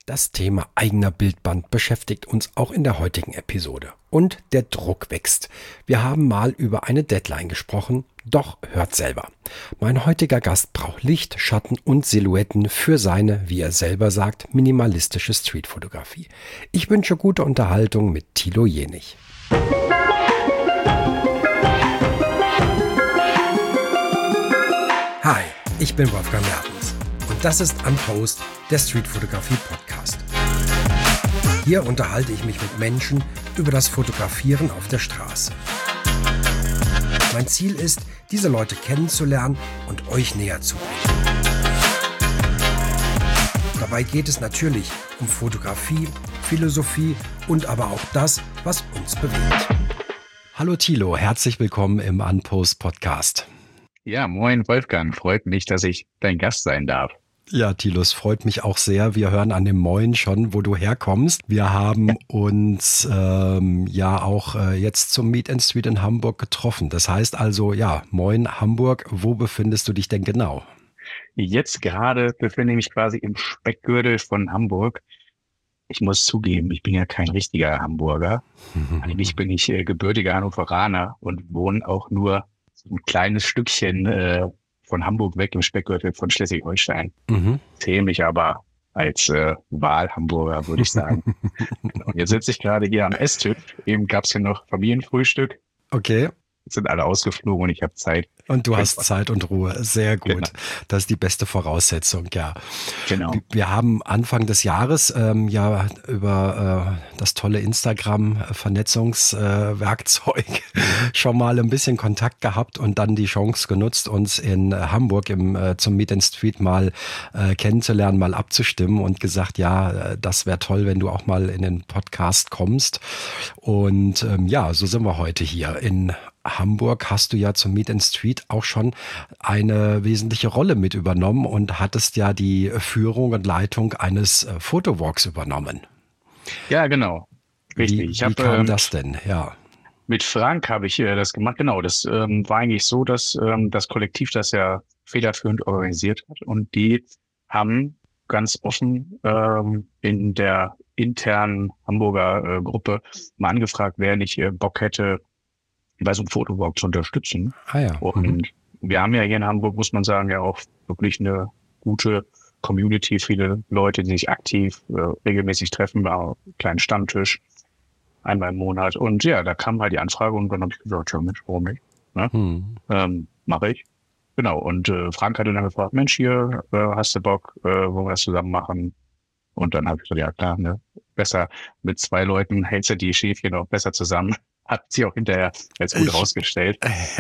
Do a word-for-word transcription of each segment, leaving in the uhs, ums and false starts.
Das Thema eigener Bildband beschäftigt uns auch in der heutigen Episode. Und der Druck wächst. Wir haben mal über eine Deadline gesprochen, doch hört selber. Mein heutiger Gast braucht Licht, Schatten und Silhouetten für seine, wie er selber sagt, minimalistische Streetfotografie. Ich wünsche gute Unterhaltung mit Thilo Jänich. Hi, ich bin Wolfgang Mertens. Und das ist Unpost, der Streetfotografie-Podcast. Hier unterhalte ich mich mit Menschen über das Fotografieren auf der Straße. Mein Ziel ist, diese Leute kennenzulernen und euch näher zu bringen. Dabei geht es natürlich um Fotografie, Philosophie und aber auch das, was uns bewegt. Hallo Thilo, herzlich willkommen im Unpost-Podcast. Ja, moin Wolfgang, freut mich, dass ich dein Gast sein darf. Ja, Thilo, es freut mich auch sehr. Wir hören an dem Moin schon, wo du herkommst. Wir haben uns ähm, ja auch äh, jetzt zum Meet and Street in Hamburg getroffen. Das heißt also, ja, Moin Hamburg, wo befindest du dich denn genau? Jetzt gerade befinde ich mich quasi im Speckgürtel von Hamburg. Ich muss zugeben, ich bin ja kein richtiger Hamburger. Eigentlich bin ich äh, gebürtiger Hannoveraner und wohne auch nur ein kleines Stückchen äh, von Hamburg weg im Speckgürtel von Schleswig-Holstein. Mhm. Zähle mich aber als äh, Wahlhamburger, würde ich sagen. Und jetzt sitze ich gerade hier am Esstisch. Eben gab es hier noch Familienfrühstück. Okay. Jetzt sind alle ausgeflogen und ich habe Zeit. Und du hast Zeit und Ruhe. Sehr gut. Genau. Das ist die beste Voraussetzung, ja. Genau. Wir haben Anfang des Jahres ähm, ja über äh, das tolle Instagram-Vernetzungswerkzeug äh, schon mal ein bisschen Kontakt gehabt und dann die Chance genutzt, uns in äh, Hamburg im, äh, zum Meet and Street mal äh, kennenzulernen, mal abzustimmen und gesagt, ja, äh, das wäre toll, wenn du auch mal in den Podcast kommst. Und ähm, ja, so sind wir heute hier in Hamburg. Hast du ja zum Meet and Street auch schon eine wesentliche Rolle mit übernommen und hattest ja die Führung und Leitung eines äh, Fotowalks übernommen. Ja, genau. Richtig. Wie, ich wie hab, kam ähm, das denn? Ja. Mit Frank habe ich äh, das gemacht. Genau, das ähm, war eigentlich so, dass ähm, das Kollektiv das ja federführend organisiert hat und die haben ganz offen ähm, in der internen Hamburger äh, Gruppe mal angefragt, wer nicht äh, Bock hätte, bei so einem Fotowalk zu unterstützen. Ah ja. Und Mhm. wir haben ja hier in Hamburg, muss man sagen, ja auch wirklich eine gute Community, viele Leute, die sich aktiv äh, regelmäßig treffen, auch einen kleinen Stammtisch, einmal im Monat. Und ja, da kam halt die Anfrage und dann habe ich gesagt, ja Mensch, warum nicht? Ne? Mhm. Ähm, mache ich. Genau. Und äh, Frank hatte dann gefragt, Mensch, hier, äh, hast du Bock, äh, wollen wir das zusammen machen? Und dann habe ich gesagt, ja klar, ne, besser mit zwei Leuten hältst du die Schäfchen auch besser zusammen. Hat sich auch hinterher als gut Ich- rausgestellt.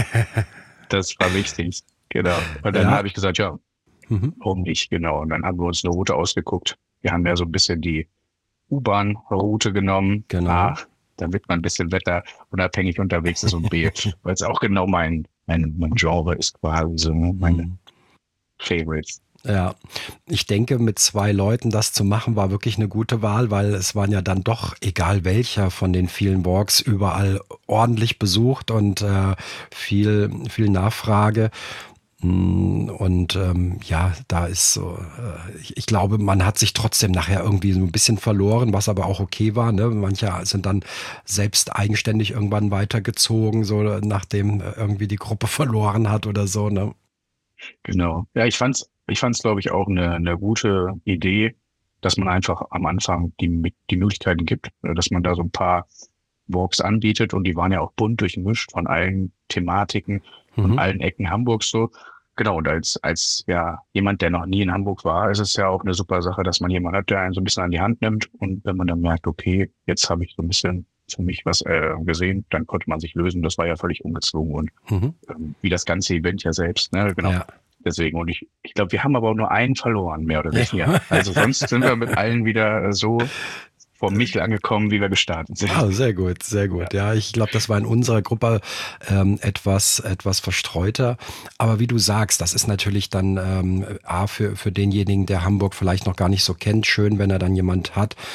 Das war wichtig. Genau. Und dann Ja. habe ich gesagt, ja, Mhm. warum nicht? Genau. Und dann haben wir uns eine Route ausgeguckt. Wir haben ja so ein bisschen die U-Bahn-Route genommen. Genau. Ah, damit man ein bisschen wetterunabhängig unterwegs ist und B, weil es auch genau mein, mein, mein Genre ist quasi so, ne, meine Mhm. Favorites. Ja, ich denke, mit zwei Leuten das zu machen, war wirklich eine gute Wahl, weil es waren ja dann doch, egal welcher von den vielen Walks, überall ordentlich besucht und äh, viel, viel Nachfrage. Mm, Und ähm, ja, da ist so, äh, ich, ich glaube, man hat sich trotzdem nachher irgendwie so ein bisschen verloren, was aber auch okay war. Ne? Manche sind dann selbst eigenständig irgendwann weitergezogen, so nachdem irgendwie die Gruppe verloren hat oder so. Ne? Genau. Ja, ich fand's, ich fand's, glaube ich, auch eine, eine gute Idee, dass man einfach am Anfang die, die Möglichkeiten gibt, äh, dass man da so ein paar Walks anbietet und die waren ja auch bunt durchmischt von allen Thematiken, von Mhm. allen Ecken Hamburgs so. Genau. Und als, als, ja, jemand, der noch nie in Hamburg war, ist es ja auch eine super Sache, dass man jemanden hat, der einen so ein bisschen an die Hand nimmt und wenn man dann merkt, okay, jetzt habe ich so ein bisschen für mich was äh, gesehen, dann konnte man sich lösen. Das war ja völlig ungezwungen und Mhm. ähm, wie das ganze Event ja selbst, ne, genau. Ja. Deswegen, und ich, ich glaube, wir haben aber auch nur einen verloren, mehr oder weniger. Also sonst sind wir mit allen wieder so vom Michel angekommen, wie wir gestartet sind. Ah, sehr gut, sehr gut. Ja, ich glaube, das war in unserer Gruppe ähm, etwas etwas verstreuter. Aber wie du sagst, das ist natürlich dann ähm, A, für, für denjenigen, der Hamburg vielleicht noch gar nicht so kennt, schön, wenn er dann jemand hat,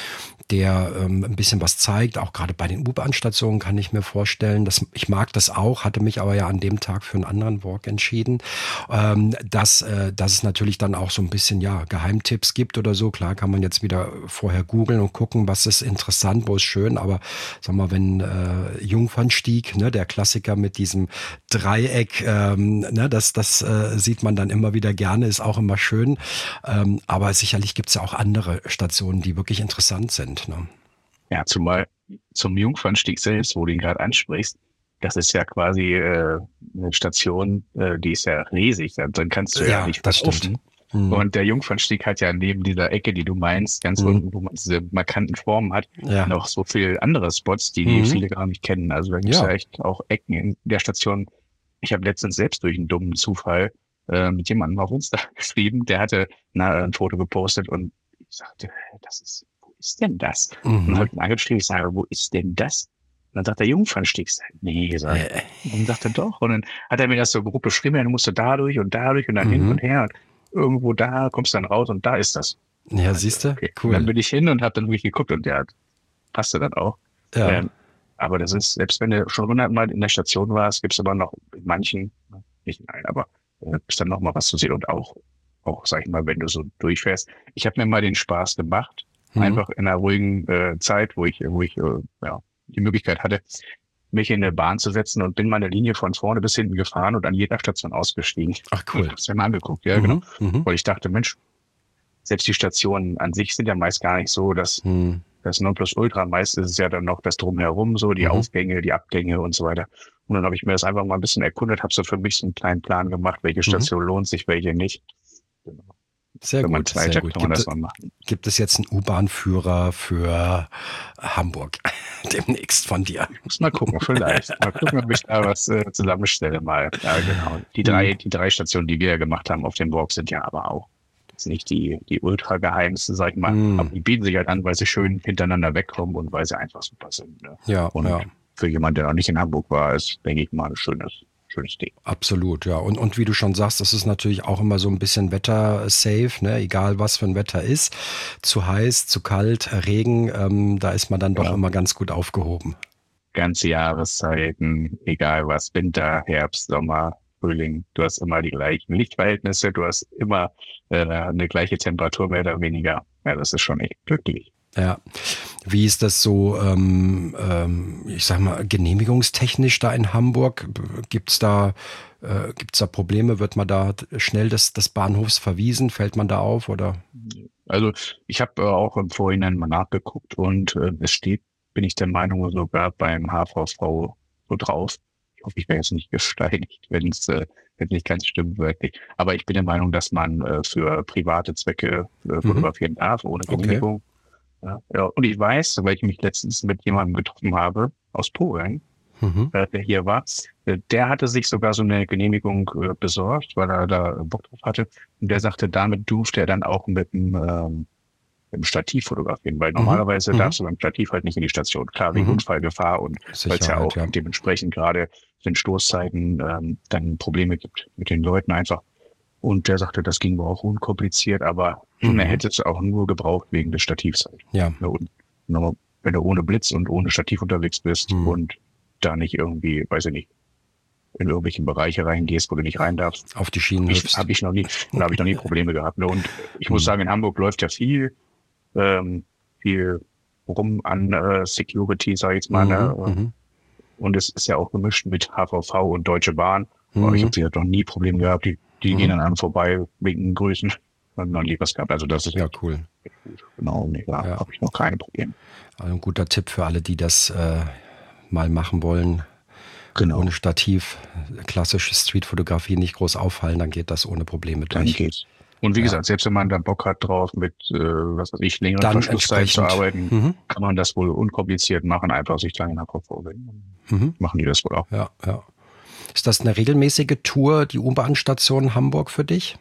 der ähm, ein bisschen was zeigt, auch gerade bei den U-Bahn-Stationen kann ich mir vorstellen, dass ich mag das auch, hatte mich aber ja an dem Tag für einen anderen Walk entschieden, ähm, dass, äh, dass es natürlich dann auch so ein bisschen, ja, Geheimtipps gibt oder so. Klar kann man jetzt wieder vorher googeln und gucken, was ist interessant, wo ist schön, aber sag mal, wenn äh, Jungfernstieg, ne, der Klassiker mit diesem Dreieck, ähm, ne, das, das äh, sieht man dann immer wieder gerne, ist auch immer schön, ähm, aber sicherlich gibt es ja auch andere Stationen, die wirklich interessant sind. Ne? Ja, zumal zum Jungfernstieg selbst, wo du ihn gerade ansprichst, das ist ja quasi äh, eine Station, äh, die ist ja riesig, dann, dann kannst du ja, Ja, nicht das verlaufen. stimmt. Hm. Und der Jungfernstieg hat ja neben dieser Ecke, die du meinst, ganz Mhm. unten, wo man diese markanten Formen hat, Ja. noch so viel andere Spots, die, die Mhm. viele gar nicht kennen. Also da gibt es Ja. ja echt auch Ecken in der Station. Ich habe letztens selbst durch einen dummen Zufall äh, mit jemandem auf Insta geschrieben, der hatte na, ein Foto gepostet und ich sagte, das ist, wo ist denn das? Mhm. Und habe ihn angeschrieben, ich sage, wo ist denn das? Und dann sagt der Jungfernstieg, ich sage, nee, sag ich. Äh. Und dann sagt er doch. Und dann hat er mir das so grob beschrieben, ja, du musst da durch und dadurch und dann Mhm. hin und her. Und irgendwo da kommst du dann raus und da ist das. Ja, Also, siehst du? okay. Cool. Und dann bin ich hin und habe dann wirklich geguckt und der passte dann auch. Ja. Ähm, aber das ist, selbst wenn du schon hundertmal in der Station warst, gibt es aber noch in manchen, nicht in allen, aber äh, ist dann noch mal was zu sehen und auch, auch, sag ich mal, wenn du so durchfährst. Ich habe mir mal den Spaß gemacht, Mhm. einfach in einer ruhigen äh, Zeit, wo ich, wo ich äh, ja, die Möglichkeit hatte, mich in eine Bahn zu setzen und bin meine Linie von vorne bis hinten gefahren und an jeder Station ausgestiegen. Ach, cool. Und hab's mir mal angeguckt, ja, Mhm. genau. Mhm. Weil ich dachte, Mensch, selbst die Stationen an sich sind ja meist gar nicht so, dass Mhm. das Nonplusultra, meist ist es ja dann noch das Drumherum, so die Mhm. Aufgänge, die Abgänge und so weiter. Und dann habe ich mir das einfach mal ein bisschen erkundet, habe so für mich so einen kleinen Plan gemacht, welche Station lohnt sich, welche nicht. Genau. Sehr Wenn man gut, Zeit sehr hat, gut. kann man Gibt, das mal machen. gibt es jetzt einen U-Bahn-Führer für Hamburg demnächst von dir? Ich muss mal gucken, vielleicht. Mal gucken, ob ich da was äh, zusammenstelle mal. Ja, genau. Die drei, die drei Stationen, die wir gemacht haben auf dem Walk, sind ja aber auch jetzt nicht die, die ultra geheimste, sag ich mal. Mhm. Aber die bieten sich halt an, weil sie schön hintereinander wegkommen und weil sie einfach super sind. Ne? Ja, Und ja. für jemanden, der noch nicht in Hamburg war, ist, denke ich mal, ein schönes, schönes Ding. Absolut, ja. Und, und wie du schon sagst, das ist natürlich auch immer so ein bisschen wettersafe, ne? Egal was für ein Wetter ist. Zu heiß, zu kalt, Regen, ähm, da ist man dann doch Ja. immer ganz gut aufgehoben. Ganze Jahreszeiten, egal was, Winter, Herbst, Sommer, Frühling, du hast immer die gleichen Lichtverhältnisse, du hast immer äh, eine gleiche Temperatur, mehr oder weniger. Ja, das ist schon echt glücklich. Ja. Wie ist das so, ähm, ähm, ich sag mal, genehmigungstechnisch da in Hamburg? Gibt's da, äh, gibt's da Probleme? Wird man da schnell des, des Bahnhofs verwiesen? Fällt man da auf oder? Also ich habe äh, auch im Vorhinein mal nachgeguckt und äh, es steht, bin ich der Meinung, sogar beim H V V so drauf. Ich hoffe, ich werde jetzt nicht gesteinigt, wenn es äh, wenn nicht ganz stimmt wirklich. Aber ich bin der Meinung, dass man äh, für private Zwecke äh, fotografieren darf, ohne Okay. Genehmigung. Ja, ja. Und ich weiß, weil ich mich letztens mit jemandem getroffen habe aus Polen, Mhm. äh, der hier war, äh, der hatte sich sogar so eine Genehmigung äh, besorgt, weil er da Bock drauf hatte. Und der sagte, damit durfte er dann auch mit dem, ähm, mit dem Stativ fotografieren, weil normalerweise Mhm. darfst du beim Stativ halt nicht in die Station. Klar, wegen Mhm. Unfallgefahr und weil es ja Sicherheit, auch ja. dementsprechend gerade in Stoßzeiten ähm, dann Probleme gibt mit den Leuten einfach. Und der sagte, das ging wohl auch unkompliziert, aber Mhm. er hätte es auch nur gebraucht wegen des Stativs. Halt. Ja. Ja, und nochmal, wenn du ohne Blitz und ohne Stativ unterwegs bist Mhm. und da nicht irgendwie, weiß ich nicht, in irgendwelche Bereiche reingehst, wo du nicht rein darfst, Auf die Schienen ich, hüpfst. habe ich noch nie, da habe ich noch nie Probleme gehabt. Ne? Und ich muss Mhm. sagen, in Hamburg läuft ja viel, ähm, viel rum an äh, Security, sag ich jetzt mal. Ne? Mhm. Mhm. Und es ist ja auch gemischt mit H V V und Deutsche Bahn. Aber ich Mhm. habe wieder noch nie Probleme gehabt. Die, die Mhm. gehen an einem vorbei, wegen Grüßen. Und noch nie was gehabt. Also das ist Ja, echt cool. gut. Genau, nee, da Ja. habe ich noch keine Probleme. Also ein guter Tipp für alle, die das äh, mal machen wollen. Genau, Ohne Stativ, klassische Streetfotografie nicht groß auffallen, dann geht das ohne Probleme dann durch. geht's. Und wie Ja. gesagt, selbst wenn man da Bock hat drauf, mit, äh, was weiß ich, längeren Dann Verschlusszeit zu entsprechend. arbeiten, Mhm. kann man das wohl unkompliziert machen, einfach sich da in der Kopf wenden. Mhm. Machen die das wohl auch. Ja, ja. Ist das eine regelmäßige Tour, die U-Bahn-Station Hamburg für dich?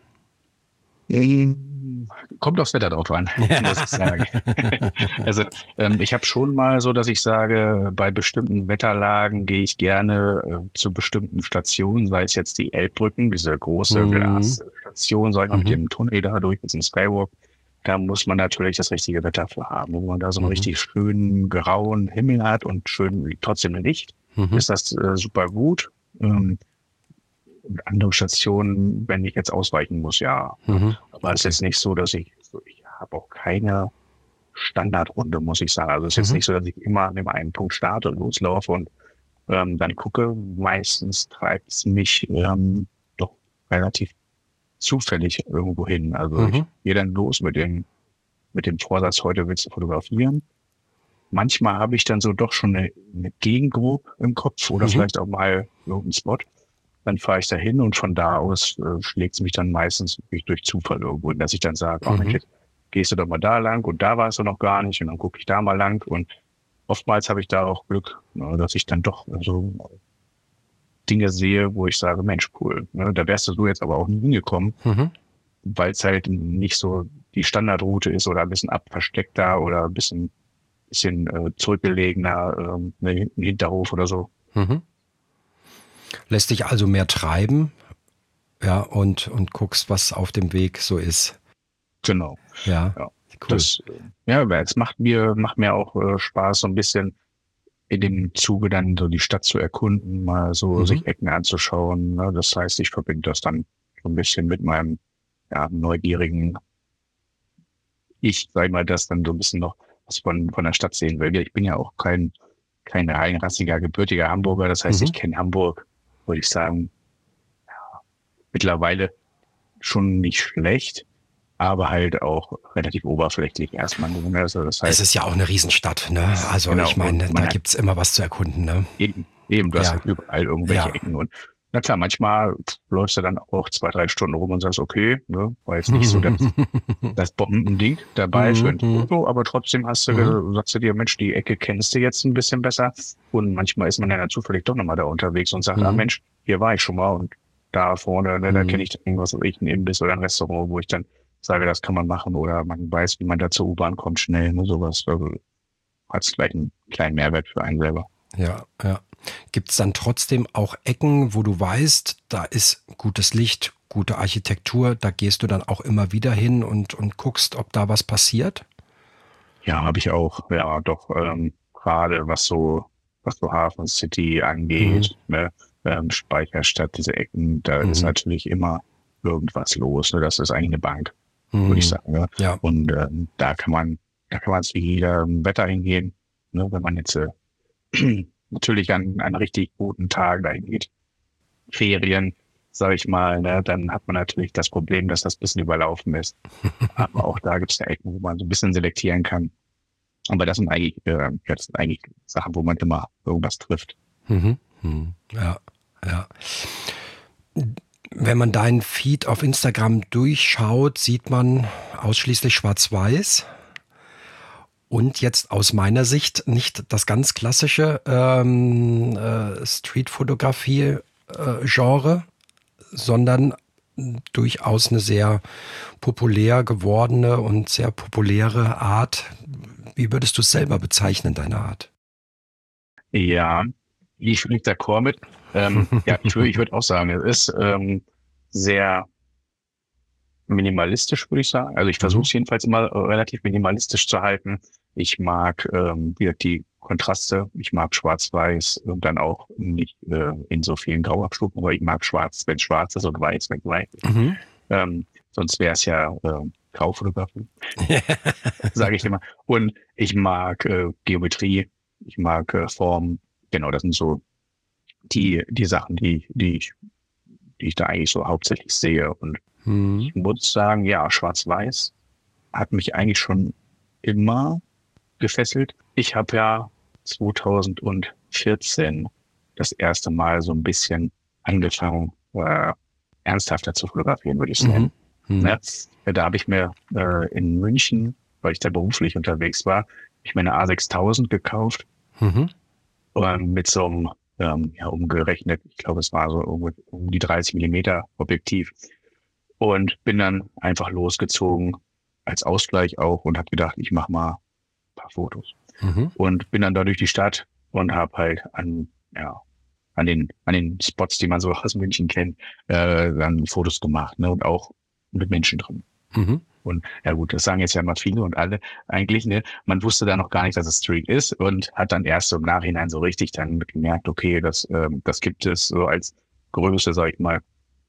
Kommt aufs Wetter drauf an, muss ich sagen. Also ähm, ich habe schon mal so, dass ich sage, bei bestimmten Wetterlagen gehe ich gerne äh, zu bestimmten Stationen, sei es jetzt die Elbbrücken, diese große Mhm. Glasstation, sag ich mal, mit Mhm. dem Tunnel da durch, mit dem Skywalk. da muss man natürlich das richtige Wetter für haben. Wenn man da so einen Mhm. richtig schönen grauen Himmel hat und schön trotzdem Licht, Mhm. ist das äh, super gut. Ähm, und andere Stationen, wenn ich jetzt ausweichen muss, ja. Mhm. Aber es ist Okay. jetzt nicht so, dass ich, so, ich habe auch keine Standardrunde, muss ich sagen. Also es ist jetzt Mhm. nicht so, dass ich immer an dem einen Punkt starte und loslaufe und ähm, dann gucke. Meistens treibt es mich ähm, doch relativ zufällig irgendwo hin. Also ich Mhm. gehe dann los mit dem, mit dem Vorsatz, heute willst du fotografieren. Manchmal habe ich dann so doch schon eine, eine Gegend grob im Kopf oder Mhm. vielleicht auch mal irgendeinen Spot. Dann fahre ich da hin und von da aus äh, schlägt es mich dann meistens wirklich durch Zufall irgendwo hin, dass ich dann sage, oh Mensch, Mhm. jetzt gehst du doch mal da lang und da warst du noch gar nicht und dann gucke ich da mal lang und oftmals habe ich da auch Glück, ne, dass ich dann doch so Dinge sehe, wo ich sage, Mensch, cool, ne, da wärst du so jetzt aber auch nie hingekommen, Mhm. weil es halt nicht so die Standardroute ist oder ein bisschen abversteckter oder ein bisschen, bisschen äh, zurückgelegener, ähm, ne, ein Hinterhof oder so. Mhm. Lässt dich also mehr treiben, ja, und, und guckst, was auf dem Weg so ist. Genau. Ja, Ja. cool. Das, äh, ja, aber es macht mir, macht mir auch äh, Spaß, so ein bisschen in dem Zuge dann so die Stadt zu erkunden, mal so Mhm. sich Ecken anzuschauen. Ne? Das heißt, ich verbinde das dann so ein bisschen mit meinem ja, neugierigen Ich, sag ich mal, das dann so ein bisschen noch was von, von der Stadt sehen will. Ich bin ja auch kein, kein reinrassiger, gebürtiger Hamburger. Das heißt, ich Mhm. kenne Hamburg, würde ich sagen, mittlerweile schon nicht schlecht, aber halt auch relativ oberflächlich erstmal nur. Ne? Also das Es heißt, ist ja auch eine Riesenstadt, ne? Also genau, ich und meine, man da hat gibt's immer was zu erkunden, ne? eben, eben, du hast Ja, halt überall irgendwelche ja. Ecken und na klar, manchmal läufst du dann auch zwei, drei Stunden rum und sagst, okay, ne, war jetzt nicht so das, das Bombending dabei für Mhm. ein Foto, aber trotzdem hast du, Mhm. ge- sagst du dir, Mensch, die Ecke kennst du jetzt ein bisschen besser und manchmal ist man ja dann zufällig doch nochmal da unterwegs und sagt, ah Mhm. Mensch, hier war ich schon mal und da vorne, ne, da kenne Mhm. ich dann irgendwas, weiß ich, ein Imbiss oder ein Restaurant, wo ich dann sage, das kann man machen oder man weiß, wie man da zur U-Bahn kommt schnell, ne, sowas, also hat es gleich einen kleinen Mehrwert für einen selber. Ja, ja. Gibt's dann trotzdem auch Ecken, wo du weißt, da ist gutes Licht, gute Architektur, da gehst du dann auch immer wieder hin und, und guckst, ob da was passiert? Ja, habe ich auch, ja, doch, ähm, gerade was so, was so Hafen City Mhm. angeht, ne, ähm, Speicherstadt, diese Ecken, da ist Mhm. natürlich immer irgendwas los, ne, das ist eigentlich eine Bank, würde ich Mhm. sagen, ne, Ja. und ähm, da kann man, da kann man zu jedem Wetter hingehen, ne, wenn man jetzt äh, natürlich an, an richtig guten Tagen dahin geht, Ferien, sage ich mal, ne, dann hat man natürlich das Problem, dass das ein bisschen überlaufen ist, aber auch da gibt es ja Ecken, wo man so ein bisschen selektieren kann. Aber das sind eigentlich, äh, das sind eigentlich Sachen, wo man immer irgendwas trifft. Mhm. Mhm. Ja, ja. Wenn man deinen Feed auf Instagram durchschaut, sieht man ausschließlich schwarz-weiß. Und jetzt aus meiner Sicht nicht das ganz klassische ähm, äh, Streetfotografie-Genre, sondern durchaus eine sehr populär gewordene und sehr populäre Art. Wie würdest du es selber bezeichnen, deine Art? Ja, ich bin nicht d'accord mit. Ähm, ja, ich würde, ich würde auch sagen, es ist ähm, sehr minimalistisch, würde ich sagen. Also ich versuche Mhm. es jedenfalls immer äh, relativ minimalistisch zu halten. Ich mag ähm, wieder die Kontraste. Ich mag Schwarz-Weiß und dann auch nicht äh, in so vielen Grauabschnitten, aber ich mag Schwarz, wenn schwarz ist und Weiß, wenn weiß ist. Mhm. Ähm, sonst wäre es ja äh, Graufotografie, sage ich immer. Und ich mag äh, Geometrie, ich mag äh, Form. Genau, das sind so die, die Sachen, die, die ich, die ich da eigentlich so hauptsächlich sehe. Und Mhm. ich muss sagen, ja, Schwarz-Weiß hat mich eigentlich schon immer gefesselt. Ich habe ja zweitausendvierzehn das erste Mal so ein bisschen angefangen, äh, ernsthafter zu fotografieren, würde ich es Mhm. nennen. Mhm. Ne? Da habe ich mir äh, in München, weil ich da beruflich unterwegs war, hab ich mir eine A sechstausend gekauft Mhm. ähm, mit so einem, ähm, ja, umgerechnet, ich glaube, es war so um, um die dreißig Millimeter Objektiv und bin dann einfach losgezogen als Ausgleich auch und habe gedacht, ich mache mal ein paar Fotos Mhm. und bin dann da durch die Stadt und habe halt an, ja, an den, an den Spots, die man so aus München kennt, äh, dann Fotos gemacht, ne, und auch mit Menschen drin. Mhm. Und ja gut, das sagen jetzt ja mal viele und alle eigentlich, ne? Man wusste da noch gar nicht, dass es Street ist und hat dann erst so im Nachhinein so richtig dann gemerkt, okay, das, ähm, das gibt es so als Größe, sag ich mal.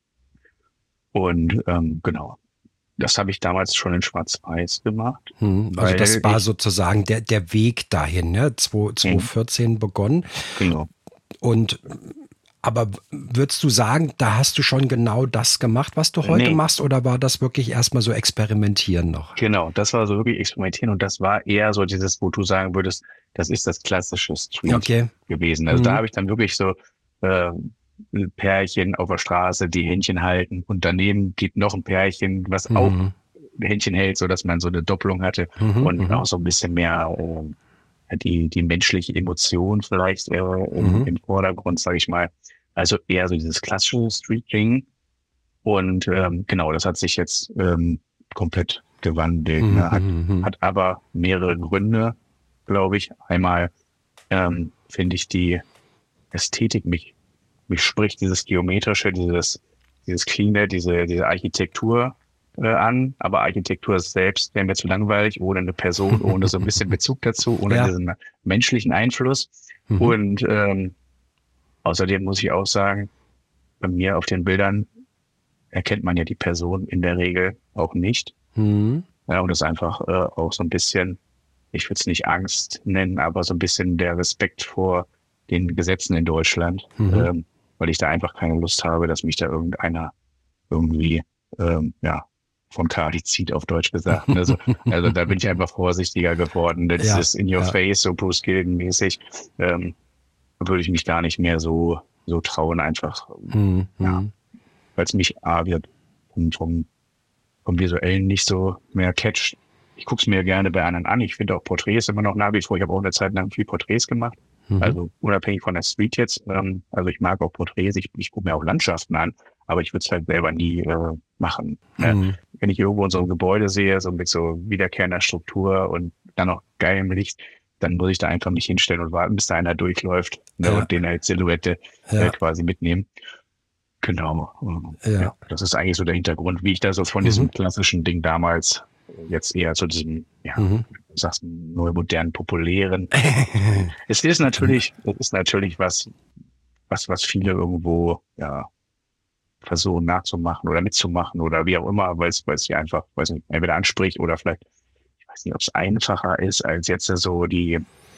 Und ähm, genau, das habe ich damals schon in Schwarz-Weiß gemacht. Hm, also das war ich, sozusagen der, der Weg dahin, ne? mh, zwanzig vierzehn begonnen. genau. Und aber würdest du sagen, da hast du schon genau das gemacht, was du heute Nee, machst, oder war das wirklich erstmal so experimentieren noch? genau, das war so wirklich experimentieren und das war eher so dieses, wo du sagen würdest, das ist das klassische Street Okay. gewesen. Also da Hm, habe ich dann wirklich so äh, ein Pärchen auf der Straße, die Händchen halten und daneben geht noch ein Pärchen, was auch hm, Händchen hält, so dass man so eine Doppelung hatte hm, und hm, auch so ein bisschen mehr äh, die die menschliche Emotion vielleicht äh, im, hm, im Vordergrund, sage ich mal. Also eher so dieses klassische Street-Ding. Und ähm, genau, das hat sich jetzt ähm, komplett gewandelt. hm, Ne? Hat, hm, hm, hat aber mehrere Gründe, glaube ich. Einmal ähm, finde ich die Ästhetik, mich, mich spricht dieses Geometrische, dieses, dieses Cleane, diese, diese Architektur äh, an. Aber Architektur selbst wäre mir zu langweilig, ohne eine Person, ohne so ein bisschen Bezug dazu, ohne ja. diesen menschlichen Einfluss. Hm, Und ähm, außerdem muss ich auch sagen, bei mir auf den Bildern erkennt man ja die Person in der Regel auch nicht. hm, Ja, und das ist einfach äh, auch so ein bisschen, ich würde es nicht Angst nennen, aber so ein bisschen der Respekt vor den Gesetzen in Deutschland, hm, ähm, weil ich da einfach keine Lust habe, dass mich da irgendeiner irgendwie, ähm, ja, von Kadi zieht, auf Deutsch gesagt. Ne? Also, also da bin ich einfach vorsichtiger geworden. Das ja, ist in your ja. face, so Bruce Gilden mäßig, ähm, würde ich mich gar nicht mehr so, so trauen, einfach, Hm, ja, hm, weil es mich A wird vom, vom, vom Visuellen nicht so mehr catcht. Ich gucke es mir gerne bei anderen an. Ich finde auch Porträts immer noch nach wie vor. Ich habe auch eine Zeit lang viel Porträts gemacht. hm, Also unabhängig von der Street jetzt. Ähm, also ich mag auch Porträts. Ich, ich gucke mir auch Landschaften an, aber ich würde es halt selber nie äh, machen. Ne? hm, Wenn ich irgendwo in so einem Gebäude sehe, so mit so wiederkehrender Struktur und dann noch geilem Licht, dann muss ich da einfach mich hinstellen und warten, bis da einer durchläuft, ne, ja, und den als Silhouette äh, ja, quasi mitnehmen. Genau. Ähm, Ja, ja. das ist eigentlich so der Hintergrund, wie ich da so von Hm, diesem klassischen Ding damals äh, jetzt eher zu diesem, ja, hm. du sagst neu modernen, populären. Es ist natürlich, es ist natürlich was, was, was viele irgendwo, ja, versuchen nachzumachen oder mitzumachen oder wie auch immer, weil es, weil es sie einfach, weiß nicht, entweder anspricht oder vielleicht, ich weiß nicht, ob es einfacher ist als jetzt so die,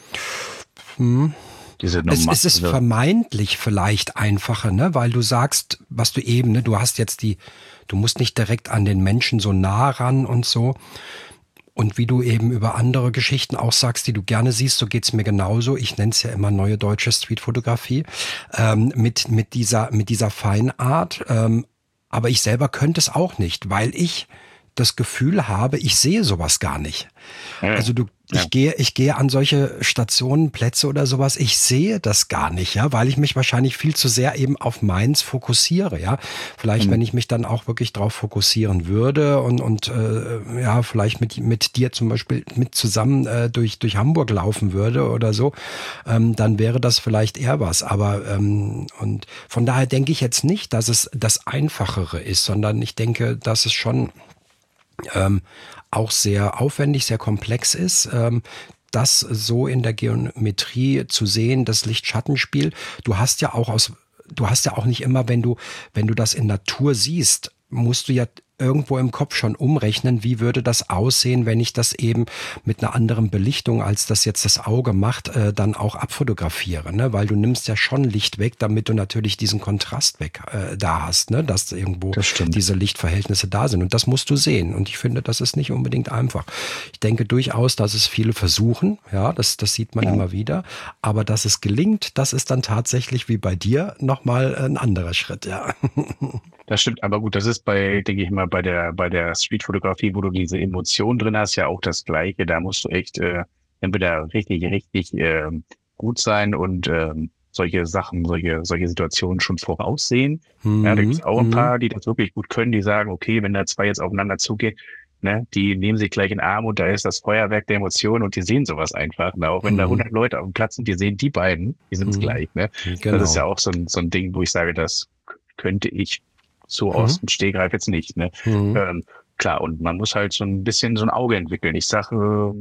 Hm. diese Es, normal, es ist also, vermeintlich vielleicht einfacher, ne? Weil du sagst, was du eben, ne, du hast jetzt die, du musst nicht direkt an den Menschen so nah ran und so. Und wie du eben über andere Geschichten auch sagst, die du gerne siehst, so geht's mir genauso. Ich nenne es ja immer neue deutsche Streetfotografie, ähm, mit, mit dieser, mit dieser Feinart. Ähm, aber ich selber könnte es auch nicht, weil ich das Gefühl habe, ich sehe sowas gar nicht. äh, Also du, ja, ich gehe, ich gehe an solche Stationen, Plätze oder sowas, ich sehe das gar nicht, ja, weil ich mich wahrscheinlich viel zu sehr eben auf meins fokussiere, ja. Vielleicht, wenn hm, ich mich dann auch wirklich drauf fokussieren würde und, und äh, ja, vielleicht mit, mit dir zum Beispiel mit zusammen äh, durch, durch Hamburg laufen würde oder so, ähm, dann wäre das vielleicht eher was. Aber ähm, und von daher denke ich jetzt nicht, dass es das Einfachere ist, sondern ich denke, dass es schon ähm, auch sehr aufwendig, sehr komplex ist. Ähm, das so in der Geometrie zu sehen, das Licht-Schattenspiel. Du hast ja auch aus, du hast ja auch nicht immer, wenn du, wenn du das in Natur siehst, musst du ja irgendwo im Kopf schon umrechnen, wie würde das aussehen, wenn ich das eben mit einer anderen Belichtung, als das jetzt das Auge macht, äh, dann auch abfotografiere, ne? Weil du nimmst ja schon Licht weg, damit du natürlich diesen Kontrast weg äh, da hast, ne? Dass irgendwo das stimmt. diese Lichtverhältnisse da sind. Und das musst du sehen. Und ich finde, das ist nicht unbedingt einfach. Ich denke durchaus, dass es viele versuchen, ja, das, das sieht man Ja. immer wieder. Aber dass es gelingt, das ist dann tatsächlich wie bei dir nochmal ein anderer Schritt, ja. Das stimmt, aber gut, das ist bei, denke ich mal, bei der, bei der Streetfotografie, wo du diese Emotion drin hast, ja auch das Gleiche. Da musst du echt äh, entweder richtig, richtig äh, gut sein und ähm, solche Sachen, solche, solche Situationen schon voraussehen. Ja, da gibt Mhm, es auch ein mhm, paar, die das wirklich gut können, die sagen, okay, wenn da zwei jetzt aufeinander zugehen, ne, die nehmen sich gleich in den Arm und da ist das Feuerwerk der Emotionen und die sehen sowas einfach. Ne? Auch wenn da mhm, hundert Leute auf dem Platz sind, die sehen die beiden, die sind's mhm. gleich. Ne? Das ist ja Genau. auch so ein, so ein Ding, wo ich sage, das könnte ich so aus Mhm, dem Stegreif jetzt nicht. Ne? mhm, Ähm, klar, und man muss halt so ein bisschen so ein Auge entwickeln. Ich sage,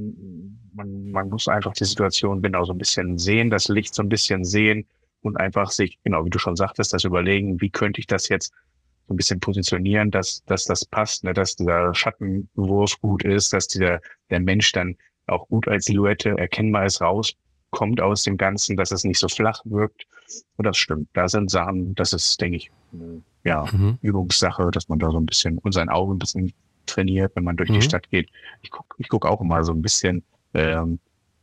man, man muss einfach die Situation genau so ein bisschen sehen, das Licht so ein bisschen sehen und einfach sich, genau wie du schon sagtest, das überlegen, wie könnte ich das jetzt so ein bisschen positionieren, dass, dass das passt, ne, dass dieser Schattenwurf gut ist, dass dieser, der Mensch dann auch gut als Silhouette erkennbar ist, rauskommt aus dem Ganzen, dass es nicht so flach wirkt. Und das stimmt. Da sind Sachen, das ist, denke ich, ja, Mhm. Übungssache, dass man da so ein bisschen und sein Auge ein bisschen trainiert, wenn man durch die Mhm. Stadt geht. Ich guck, ich guck auch immer so ein bisschen, ähm,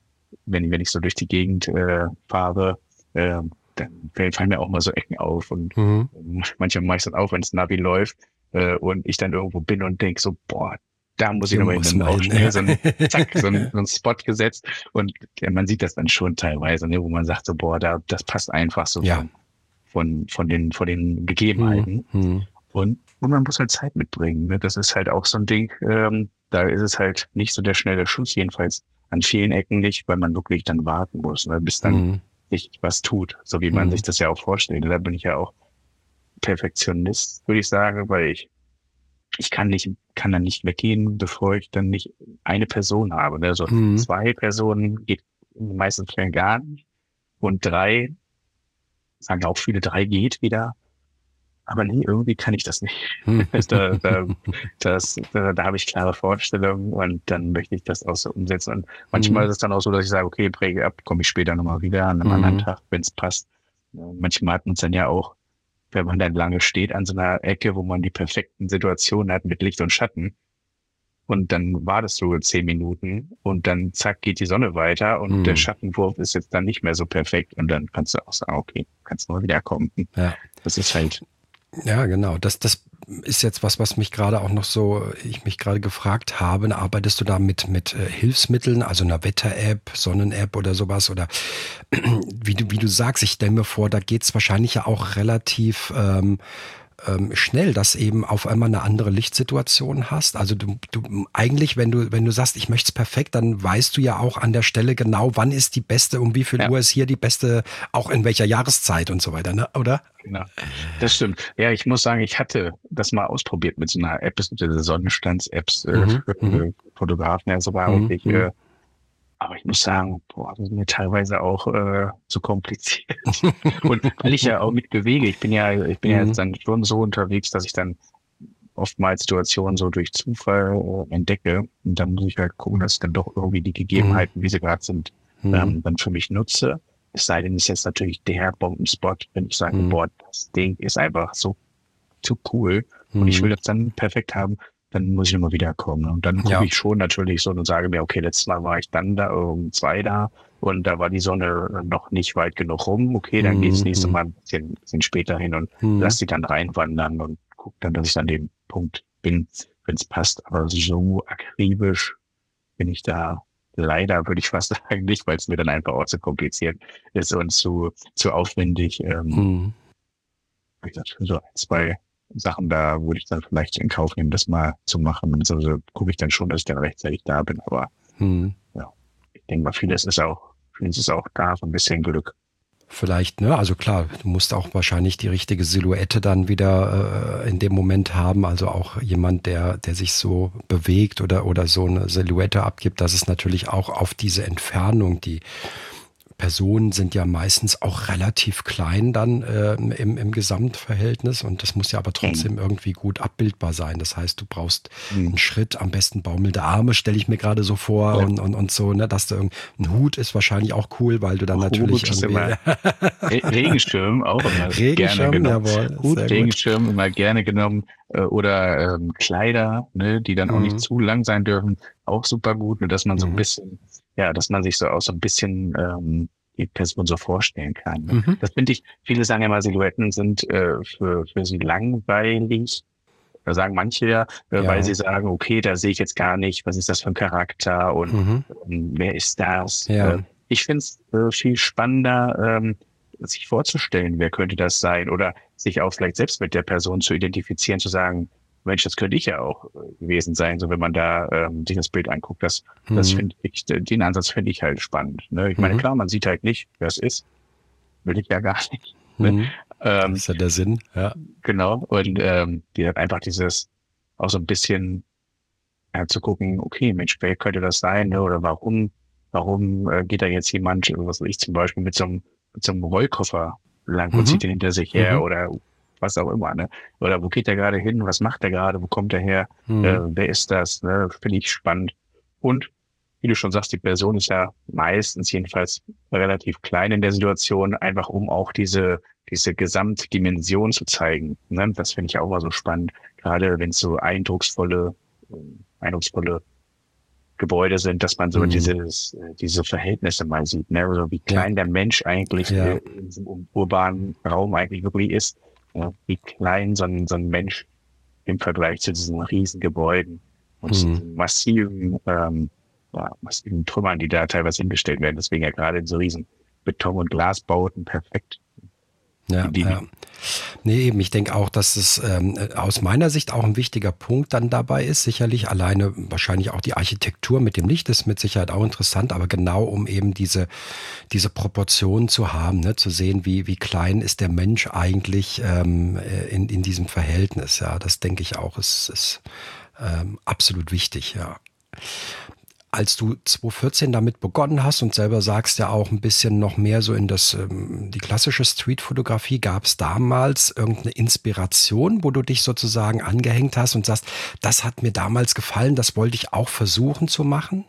wenn, wenn ich so durch die Gegend äh, fahre, ähm, dann fallen mir auch mal so Ecken auf und Mhm. ähm, manchmal mache ich dann auch, wenn das Navi läuft äh, und ich dann irgendwo bin und denk so, boah, da muss ich Hier nochmal hin. muss Dann man auch hin. schnell so ein, zack, so ein, so ein Spot gesetzt und ja, man sieht das dann schon teilweise, ne, wo man sagt so, boah, da, das passt einfach so Ja. von, von, von den, von den Mhm. Gegebenheiten. Mhm. Und, und man muss halt Zeit mitbringen. Ne? Das ist halt auch so ein Ding, ähm, da ist es halt nicht so der schnelle Schuss, jedenfalls an vielen Ecken nicht, weil man wirklich dann warten muss, ne? Bis dann Mhm. sich was tut, so wie man Mhm. sich das ja auch vorstellt. Da bin ich ja auch Perfektionist, würde ich sagen, weil ich, ich kann nicht, kann dann nicht weggehen, bevor ich dann nicht eine Person habe. Ne? Also Mhm. zwei Personen geht in den meisten Fällen gar nicht. Und drei, sagen auch viele, drei geht wieder. Aber nee, irgendwie kann ich das nicht. Mhm. Da, da, das, da, da habe ich klare Vorstellungen und dann möchte ich das auch so umsetzen. Und manchmal ist es dann auch so, dass ich sage, okay, präge ab, komme ich später nochmal wieder an einem anderen Mhm. Tag, wenn es passt. Ja, manchmal hat man es dann ja auch, wenn man dann lange steht an so einer Ecke, wo man die perfekten Situationen hat mit Licht und Schatten. Und dann wartest du zehn Minuten und dann zack geht die Sonne weiter und der Mhm. Schattenwurf ist jetzt dann nicht mehr so perfekt und dann kannst du auch sagen, okay, kannst du mal wiederkommen. Ja. Das ist halt, Ja, genau. Das, das ist jetzt was, was mich gerade auch noch so, ich mich gerade gefragt habe. Arbeitest du da mit, mit äh, Hilfsmitteln, also einer Wetter-App, Sonnen-App oder sowas? Oder wie du, wie du sagst, ich stelle mir vor, da geht's wahrscheinlich ja auch relativ ähm, ähm, schnell, dass eben auf einmal eine andere Lichtsituation hast. Also du, du eigentlich, wenn du, wenn du sagst, ich möchte es perfekt, dann weißt du ja auch an der Stelle genau, wann ist die beste, um wie viel ja. Uhr ist hier die beste, auch in welcher Jahreszeit und so weiter, ne? Oder? Genau. Das stimmt. Ja, ich muss sagen, ich hatte das mal ausprobiert mit so einer App, es gibt diese Sonnenstands-Apps äh, Mhm, für mhm, äh, Fotografen, ja, so war mhm, wirklich, mhm. äh, aber ich muss sagen, boah, das ist mir teilweise auch äh, zu kompliziert. Und weil ich ja auch mit bewege, ich bin ja, ich bin ja jetzt Mhm, dann schon so unterwegs, dass ich dann oftmals Situationen so durch Zufall äh, entdecke. Und dann muss ich halt gucken, dass ich dann doch irgendwie die mhm, Gegebenheiten, wie sie gerade sind, mhm, ähm, dann für mich nutze. Es sei denn, es ist jetzt natürlich der Bombenspot, wenn ich sage, mhm, boah, das Ding ist einfach so zu cool und ich will mhm. das dann perfekt haben, dann muss ich nochmal wiederkommen. Und dann gucke Ja. ich schon natürlich so und sage mir, okay, letztes Mal war ich dann da um zwei da und da war die Sonne noch nicht weit genug rum. Okay, dann geht's nächste Mhm, Mal ein bisschen, bisschen später hin und mhm, lass die dann reinwandern und guck dann, dass ich an dem Punkt bin, wenn es passt. Aber so akribisch bin ich da leider, würde ich fast sagen, nicht, weil es mir dann einfach auch zu kompliziert ist und zu, zu aufwendig. Ähm, mhm. wie gesagt, für so ein, zwei Sachen da würde ich dann vielleicht in Kauf nehmen, das mal zu machen. Also gucke ich dann schon, dass ich dann rechtzeitig da bin. Aber Mhm. ja, ich denke mal, vieles ist auch, vieles ist auch da, so ein bisschen Glück. Vielleicht, ne? Also klar, du musst auch wahrscheinlich die richtige Silhouette dann wieder äh, in dem Moment haben. Also auch jemand, der, der sich so bewegt oder, oder so eine Silhouette abgibt, dass es natürlich auch auf diese Entfernung, die Personen sind ja meistens auch relativ klein dann äh, im, im Gesamtverhältnis und das muss ja aber Mhm. trotzdem irgendwie gut abbildbar sein. Das heißt, du brauchst Mhm. einen Schritt, am besten baumelnde Arme, stelle ich mir gerade so vor Ja, und, und, und so, ne, dass du irgend- ein Hut ist wahrscheinlich auch cool, weil du dann natürlich Hut ist irgendwie immer, Re Regenschirm auch immer gerne Regenschirm, genommen. jawohl, Hut, sehr gut. Regenschirm immer gerne genommen. Äh, oder ähm, Kleider, ne, die dann auch nicht Mhm. zu lang sein dürfen, auch super gut, nur dass man so ein Mhm. bisschen, ja, dass man sich so auch so ein bisschen ähm, die Person so vorstellen kann. Ne? Mhm. Das finde ich, viele sagen ja mal, Silhouetten sind äh, für, für sie langweilig. Da sagen manche ja, äh, weil sie Ja. sagen, okay, da sehe ich jetzt gar nicht, was ist das für ein Charakter und Mhm. ähm, wer ist das? Ja. Äh, ich finde es äh, viel spannender, ähm, sich vorzustellen, wer könnte das sein oder sich auch vielleicht selbst mit der Person zu identifizieren, zu sagen, Mensch, das könnte ich ja auch äh, gewesen sein, so wenn man da ähm, sich das Bild anguckt. Das, das Mhm. finde ich, den Ansatz finde ich halt spannend. Ne? Ich meine, Mhm. klar, man sieht halt nicht, wer es ist, will ich ja gar nicht. Ne? Mhm. Das Ähm, ist ja der Sinn, ja. Genau. Und ähm, die hat einfach dieses auch so ein bisschen, ja, zu gucken, okay, Mensch, wer könnte das sein, ne? Oder warum, warum äh, geht da jetzt jemand, was weiß ich zum Beispiel, mit so einem, mit so einem Rollkoffer lang und zieht Mhm. den hinter sich her Mhm. oder was auch immer, ne? Oder wo geht der gerade hin? Was macht der gerade? Wo kommt er her? Äh, Mhm. wer ist das? Ne? Finde ich spannend. Und wie du schon sagst, die Person ist ja meistens jedenfalls relativ klein in der Situation, einfach um auch diese, diese Gesamtdimension zu zeigen. Ne? Das finde ich auch mal so spannend, gerade wenn es so eindrucksvolle, äh, eindrucksvolle Gebäude sind, dass man so Mhm. dieses, äh, diese Verhältnisse mal sieht, ne? Also wie Ja, klein der Mensch eigentlich äh, ja. in diesem ur- urbanen Raum eigentlich wirklich ist, ja? Wie klein so ein, so ein Mensch im Vergleich zu diesen riesen Gebäuden und zu Mhm. diesen massiven, ähm, ja, massiven Trümmern, die da teilweise hingestellt werden. Deswegen ja gerade in so riesen Beton- und Glasbauten perfekt. Ja, Die, die, ja. die, Nee, eben, ich denke auch, dass es ähm, aus meiner Sicht auch ein wichtiger Punkt dann dabei ist. Sicherlich alleine wahrscheinlich auch die Architektur mit dem Licht ist mit Sicherheit auch interessant, aber genau um eben diese, diese Proportionen zu haben, ne, zu sehen, wie, wie klein ist der Mensch eigentlich ähm, äh, in, in diesem Verhältnis. Ja, das denke ich auch, ist, ist ähm, absolut wichtig, ja. Als du zwanzig vierzehn damit begonnen hast und selber sagst ja auch ein bisschen noch mehr so in das, ähm, die klassische Streetfotografie, gab es damals irgendeine Inspiration, wo du dich sozusagen angehängt hast und sagst, das hat mir damals gefallen, das wollte ich auch versuchen zu machen?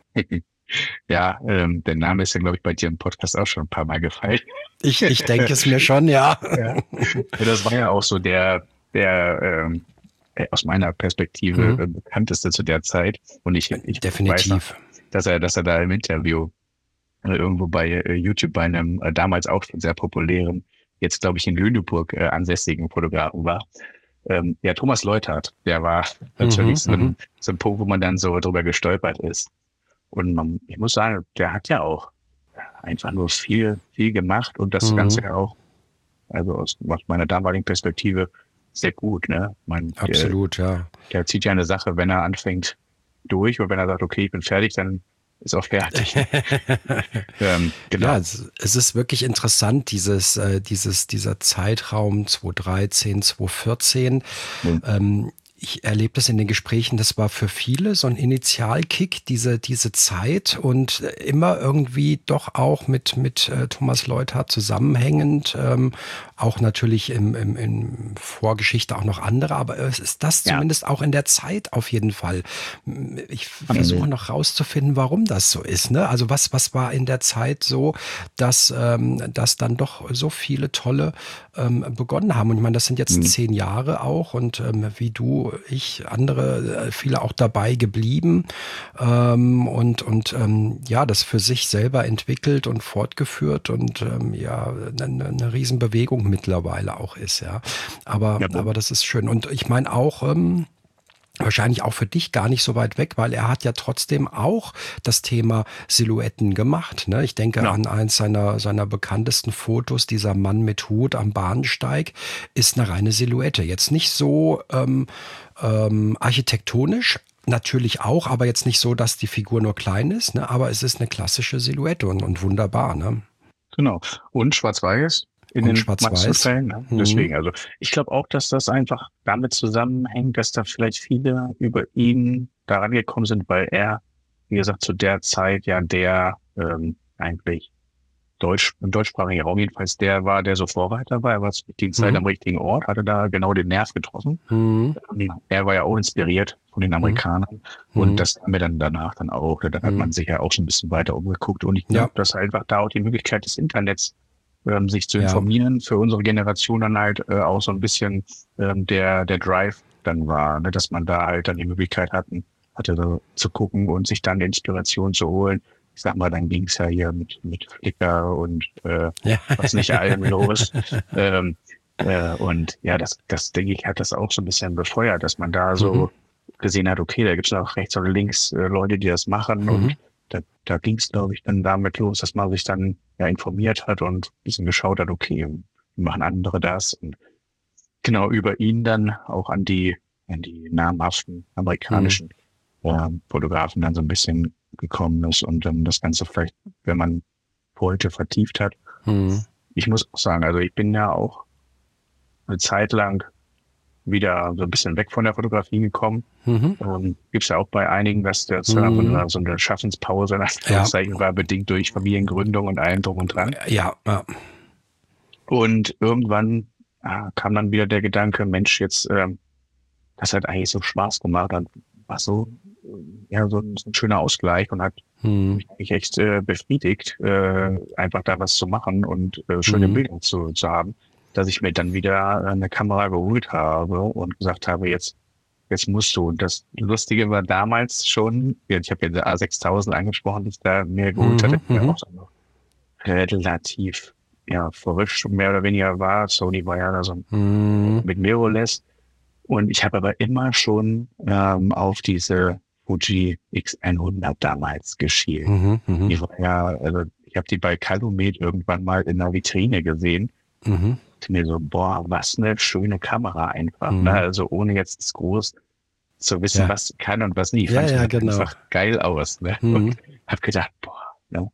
ja, ähm, der Name ist ja, glaube ich, bei dir im Podcast auch schon ein paar Mal gefallen. Ich, ich denke es mir schon, ja. Ja. Ja, das war ja auch so der, der ähm, äh, aus meiner Perspektive Mhm. äh, bekannteste zu der Zeit. Und ich, ich weiß noch, Definitiv. dass er, dass er da im Interview äh, irgendwo bei äh, YouTube bei einem äh, damals auch schon sehr populären, jetzt glaube ich in Lüneburg äh, ansässigen Fotografen war. Ähm, ja, Thomas Leuthardt, der war natürlich Mhm, so mhm, ein, so ein Punkt, wo man dann so drüber gestolpert ist. Und man, ich muss sagen, der hat ja auch einfach nur viel, viel gemacht und das Ganze mhm. ja auch, also aus, aus meiner damaligen Perspektive, sehr gut, ne? Man, der, Absolut, ja. der zieht ja eine Sache, wenn er anfängt, durch und wenn er sagt, okay, ich bin fertig, dann ist auch fertig. Ähm, Ja, genau. es, es ist wirklich interessant, dieses, äh, dieses, dieser Zeitraum zwanzig dreizehn, zwanzig vierzehn. Mhm. Ähm, ich erlebe das in den Gesprächen, das war für viele so ein Initialkick, diese, diese Zeit und immer irgendwie doch auch mit, mit äh, Thomas Leuthardt zusammenhängend, ähm, auch natürlich im, im, in Vorgeschichte auch noch andere, aber es ist das Ja, zumindest auch in der Zeit auf jeden Fall. Ich versuche mhm. noch rauszufinden, warum das so ist. Ne? Also was, was war in der Zeit so, dass, ähm, dass dann doch so viele tolle ähm, begonnen haben. Und ich meine, das sind jetzt Mhm. zehn Jahre auch und ähm, wie du, ich, andere, äh, viele auch dabei geblieben ähm, und, und ähm, ja, das für sich selber entwickelt und fortgeführt und ähm, ja, eine, eine Riesenbewegung mittlerweile auch ist, ja. Aber, Ja, aber wo- das ist schön. Und ich meine auch, ähm, wahrscheinlich auch für dich gar nicht so weit weg, weil er hat ja trotzdem auch das Thema Silhouetten gemacht. Ne? Ich denke genau. an eins seiner, seiner bekanntesten Fotos, dieser Mann mit Hut am Bahnsteig, ist eine reine Silhouette. Jetzt nicht so ähm, ähm, architektonisch, natürlich auch, aber jetzt nicht so, dass die Figur nur klein ist, ne? Aber es ist eine klassische Silhouette und, und wunderbar, ne? Genau. Und Schwarz-Weiß in Und den meisten schwarz-weiß. Fällen. Ne? Mhm. Deswegen, also ich glaube auch, dass das einfach damit zusammenhängt, dass da vielleicht viele über ihn da rangekommen sind, weil er, wie gesagt, zu der Zeit ja der ähm, eigentlich Deutsch, im deutschsprachigen Raum jedenfalls der war, der so Vorreiter war. Er war zur richtigen Zeit Mhm. am richtigen Ort, hatte da genau den Nerv getroffen. Mhm. Ähm, Er war ja auch inspiriert von den Mhm. Amerikanern und Mhm. das haben wir dann danach dann auch. Dann hat Mhm. man sich ja auch so ein bisschen weiter umgeguckt und ich Ja, glaube, dass einfach da auch die Möglichkeit des Internets, ähm, sich zu ja. informieren, für unsere Generation dann halt äh, auch so ein bisschen ähm, der der Drive dann war, ne? Dass man da halt dann die Möglichkeit hatten, hatte so zu gucken und sich dann Inspiration zu holen. Ich sag mal, dann ging's ja hier mit mit Flickr und äh, Ja. was nicht allem los. Ähm, äh, und ja, das, das denke ich, hat das auch so ein bisschen befeuert, dass man da Mhm. so gesehen hat, okay, da gibt's auch rechts oder links äh, Leute, die das machen. Mhm. Und da, da ging's, glaube ich, dann damit los, dass man sich dann ja informiert hat und ein bisschen geschaut hat, okay, wie machen andere das? Und genau über ihn dann auch an die, an die namhaften Mhm. amerikanischen äh, Fotografen dann so ein bisschen gekommen ist und dann das Ganze vielleicht, wenn man heute vertieft hat. Mhm. Ich muss auch sagen, also ich bin ja auch eine Zeit lang wieder so ein bisschen weg von der Fotografie gekommen. Mhm. Ähm, Gibt es ja auch bei einigen, dass der Mhm. so eine Schaffenspause in Ja. Anführungszeichen war, bedingt durch Familiengründung und allem drum und dran. Ja, ja. Und irgendwann ah, kam dann wieder der Gedanke, Mensch, jetzt, ähm, das hat eigentlich so Spaß gemacht, dann war so, äh, ja, so ein, so ein schöner Ausgleich und hat Mhm. mich eigentlich echt äh, befriedigt, äh, einfach da was zu machen und äh, schöne Mhm. Bilder zu, zu haben, dass ich mir dann wieder eine Kamera geholt habe und gesagt habe, jetzt, jetzt musst du. Und das Lustige war damals schon, ja, ich habe ja die A sechstausend angesprochen, die ich da mir geholt hatte, Mhm. die ja Mhm. auch so noch relativ, ja, frisch mehr oder weniger war. Sony war ja da so Mhm. mit Mirrorless. Und ich habe aber immer schon ähm, auf diese Fuji X hundert damals geschielt. Mhm. Mhm. Die war ja, also ich habe die bei Calumet irgendwann mal in einer Vitrine gesehen. Mhm. Und mir so, boah, was eine schöne Kamera einfach. Ne? Mhm. Also ohne jetzt groß zu wissen, Ja. was sie kann und was nie. Ja, Fand ich ja, halt genau. einfach geil aus. Ne? Und Mhm. habe gedacht, boah, ne?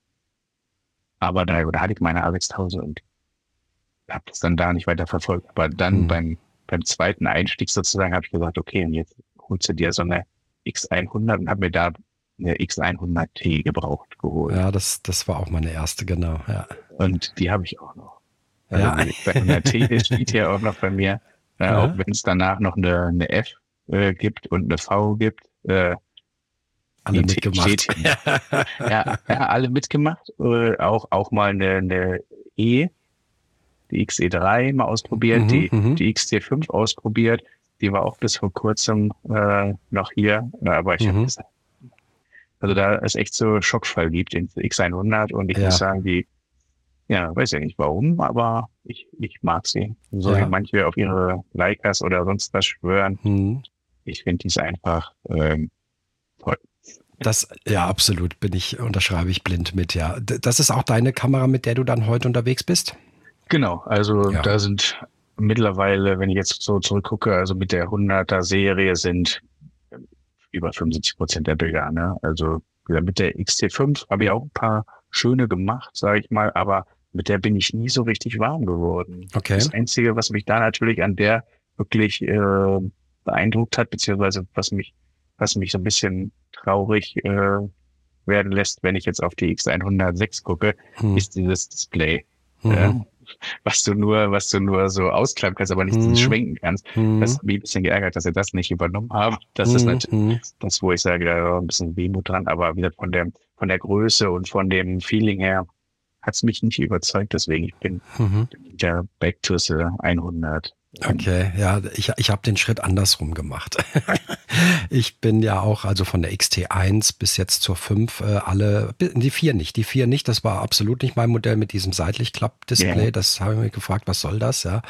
Aber da, da hatte ich meine A sechstausend und habe das dann da nicht weiter verfolgt. Aber dann Mhm. beim, beim zweiten Einstieg sozusagen habe ich gesagt, okay, und jetzt holst du dir so eine X hundert und habe mir da eine X hundert T gebraucht geholt. Ja, das, das war auch meine erste, genau. Ja. Und die habe ich auch noch. Also Ja. die X hundert T steht hier auch noch bei mir. Äh, auch Aha. wenn es danach noch eine, eine F äh, gibt und eine V gibt. Äh, Alle die T steht mitgemacht. hier noch. Ja, ja, alle mitgemacht. Äh, auch, auch mal eine, eine E, die X E drei mal ausprobiert, Mhm. die, Mhm. die X T fünf ausprobiert. Die war auch bis vor kurzem äh, noch hier. Ja, aber ich habe Mhm. gesagt, also da ist echt so Schockfall gibt in X hundert und ich muss Ja, sagen, die, ja, weiß ja nicht warum, aber ich, ich mag sie. So wie ja. manche auf ihre Leicas oder sonst was schwören. Mhm. Ich finde dies einfach ähm, toll. Das, ja, absolut, bin ich, unterschreibe ich blind mit, ja. D- Das ist auch deine Kamera, mit der du dann heute unterwegs bist? Genau, also Ja. da sind mittlerweile, wenn ich jetzt so zurückgucke, also mit der hunderter Serie sind über fünfundsiebzig Prozent der Bilder, ne? Also wie gesagt, mit der X T fünf habe ich auch ein paar schöne gemacht, sage ich mal, aber mit der bin ich nie so richtig warm geworden. Okay. Das Einzige, was mich da natürlich an der wirklich äh, beeindruckt hat, beziehungsweise was mich, was mich so ein bisschen traurig äh, werden lässt, wenn ich jetzt auf die X hundertsechs gucke, Mhm. ist dieses Display. Mhm. Ja, was du nur, was du nur so ausklappen kannst, aber nicht Mhm. schwenken kannst. Das Mhm. hat mich ein bisschen geärgert, dass sie das nicht übernommen haben. Das ist natürlich Mhm. das, wo ich sage, da war ein bisschen Wehmut dran, aber wieder von der, von der Größe und von dem Feeling her hat es mich nicht überzeugt. Deswegen, ich bin Mhm. wieder back to the hundert. Okay, ja, ich, ich habe den Schritt andersrum gemacht. Ich bin ja auch, also von der X T eins bis jetzt zur fünf, äh, alle, die vier nicht, die vier nicht, das war absolut nicht mein Modell mit diesem seitlich Klappdisplay, Ja, das habe ich mir gefragt, was soll das, ja.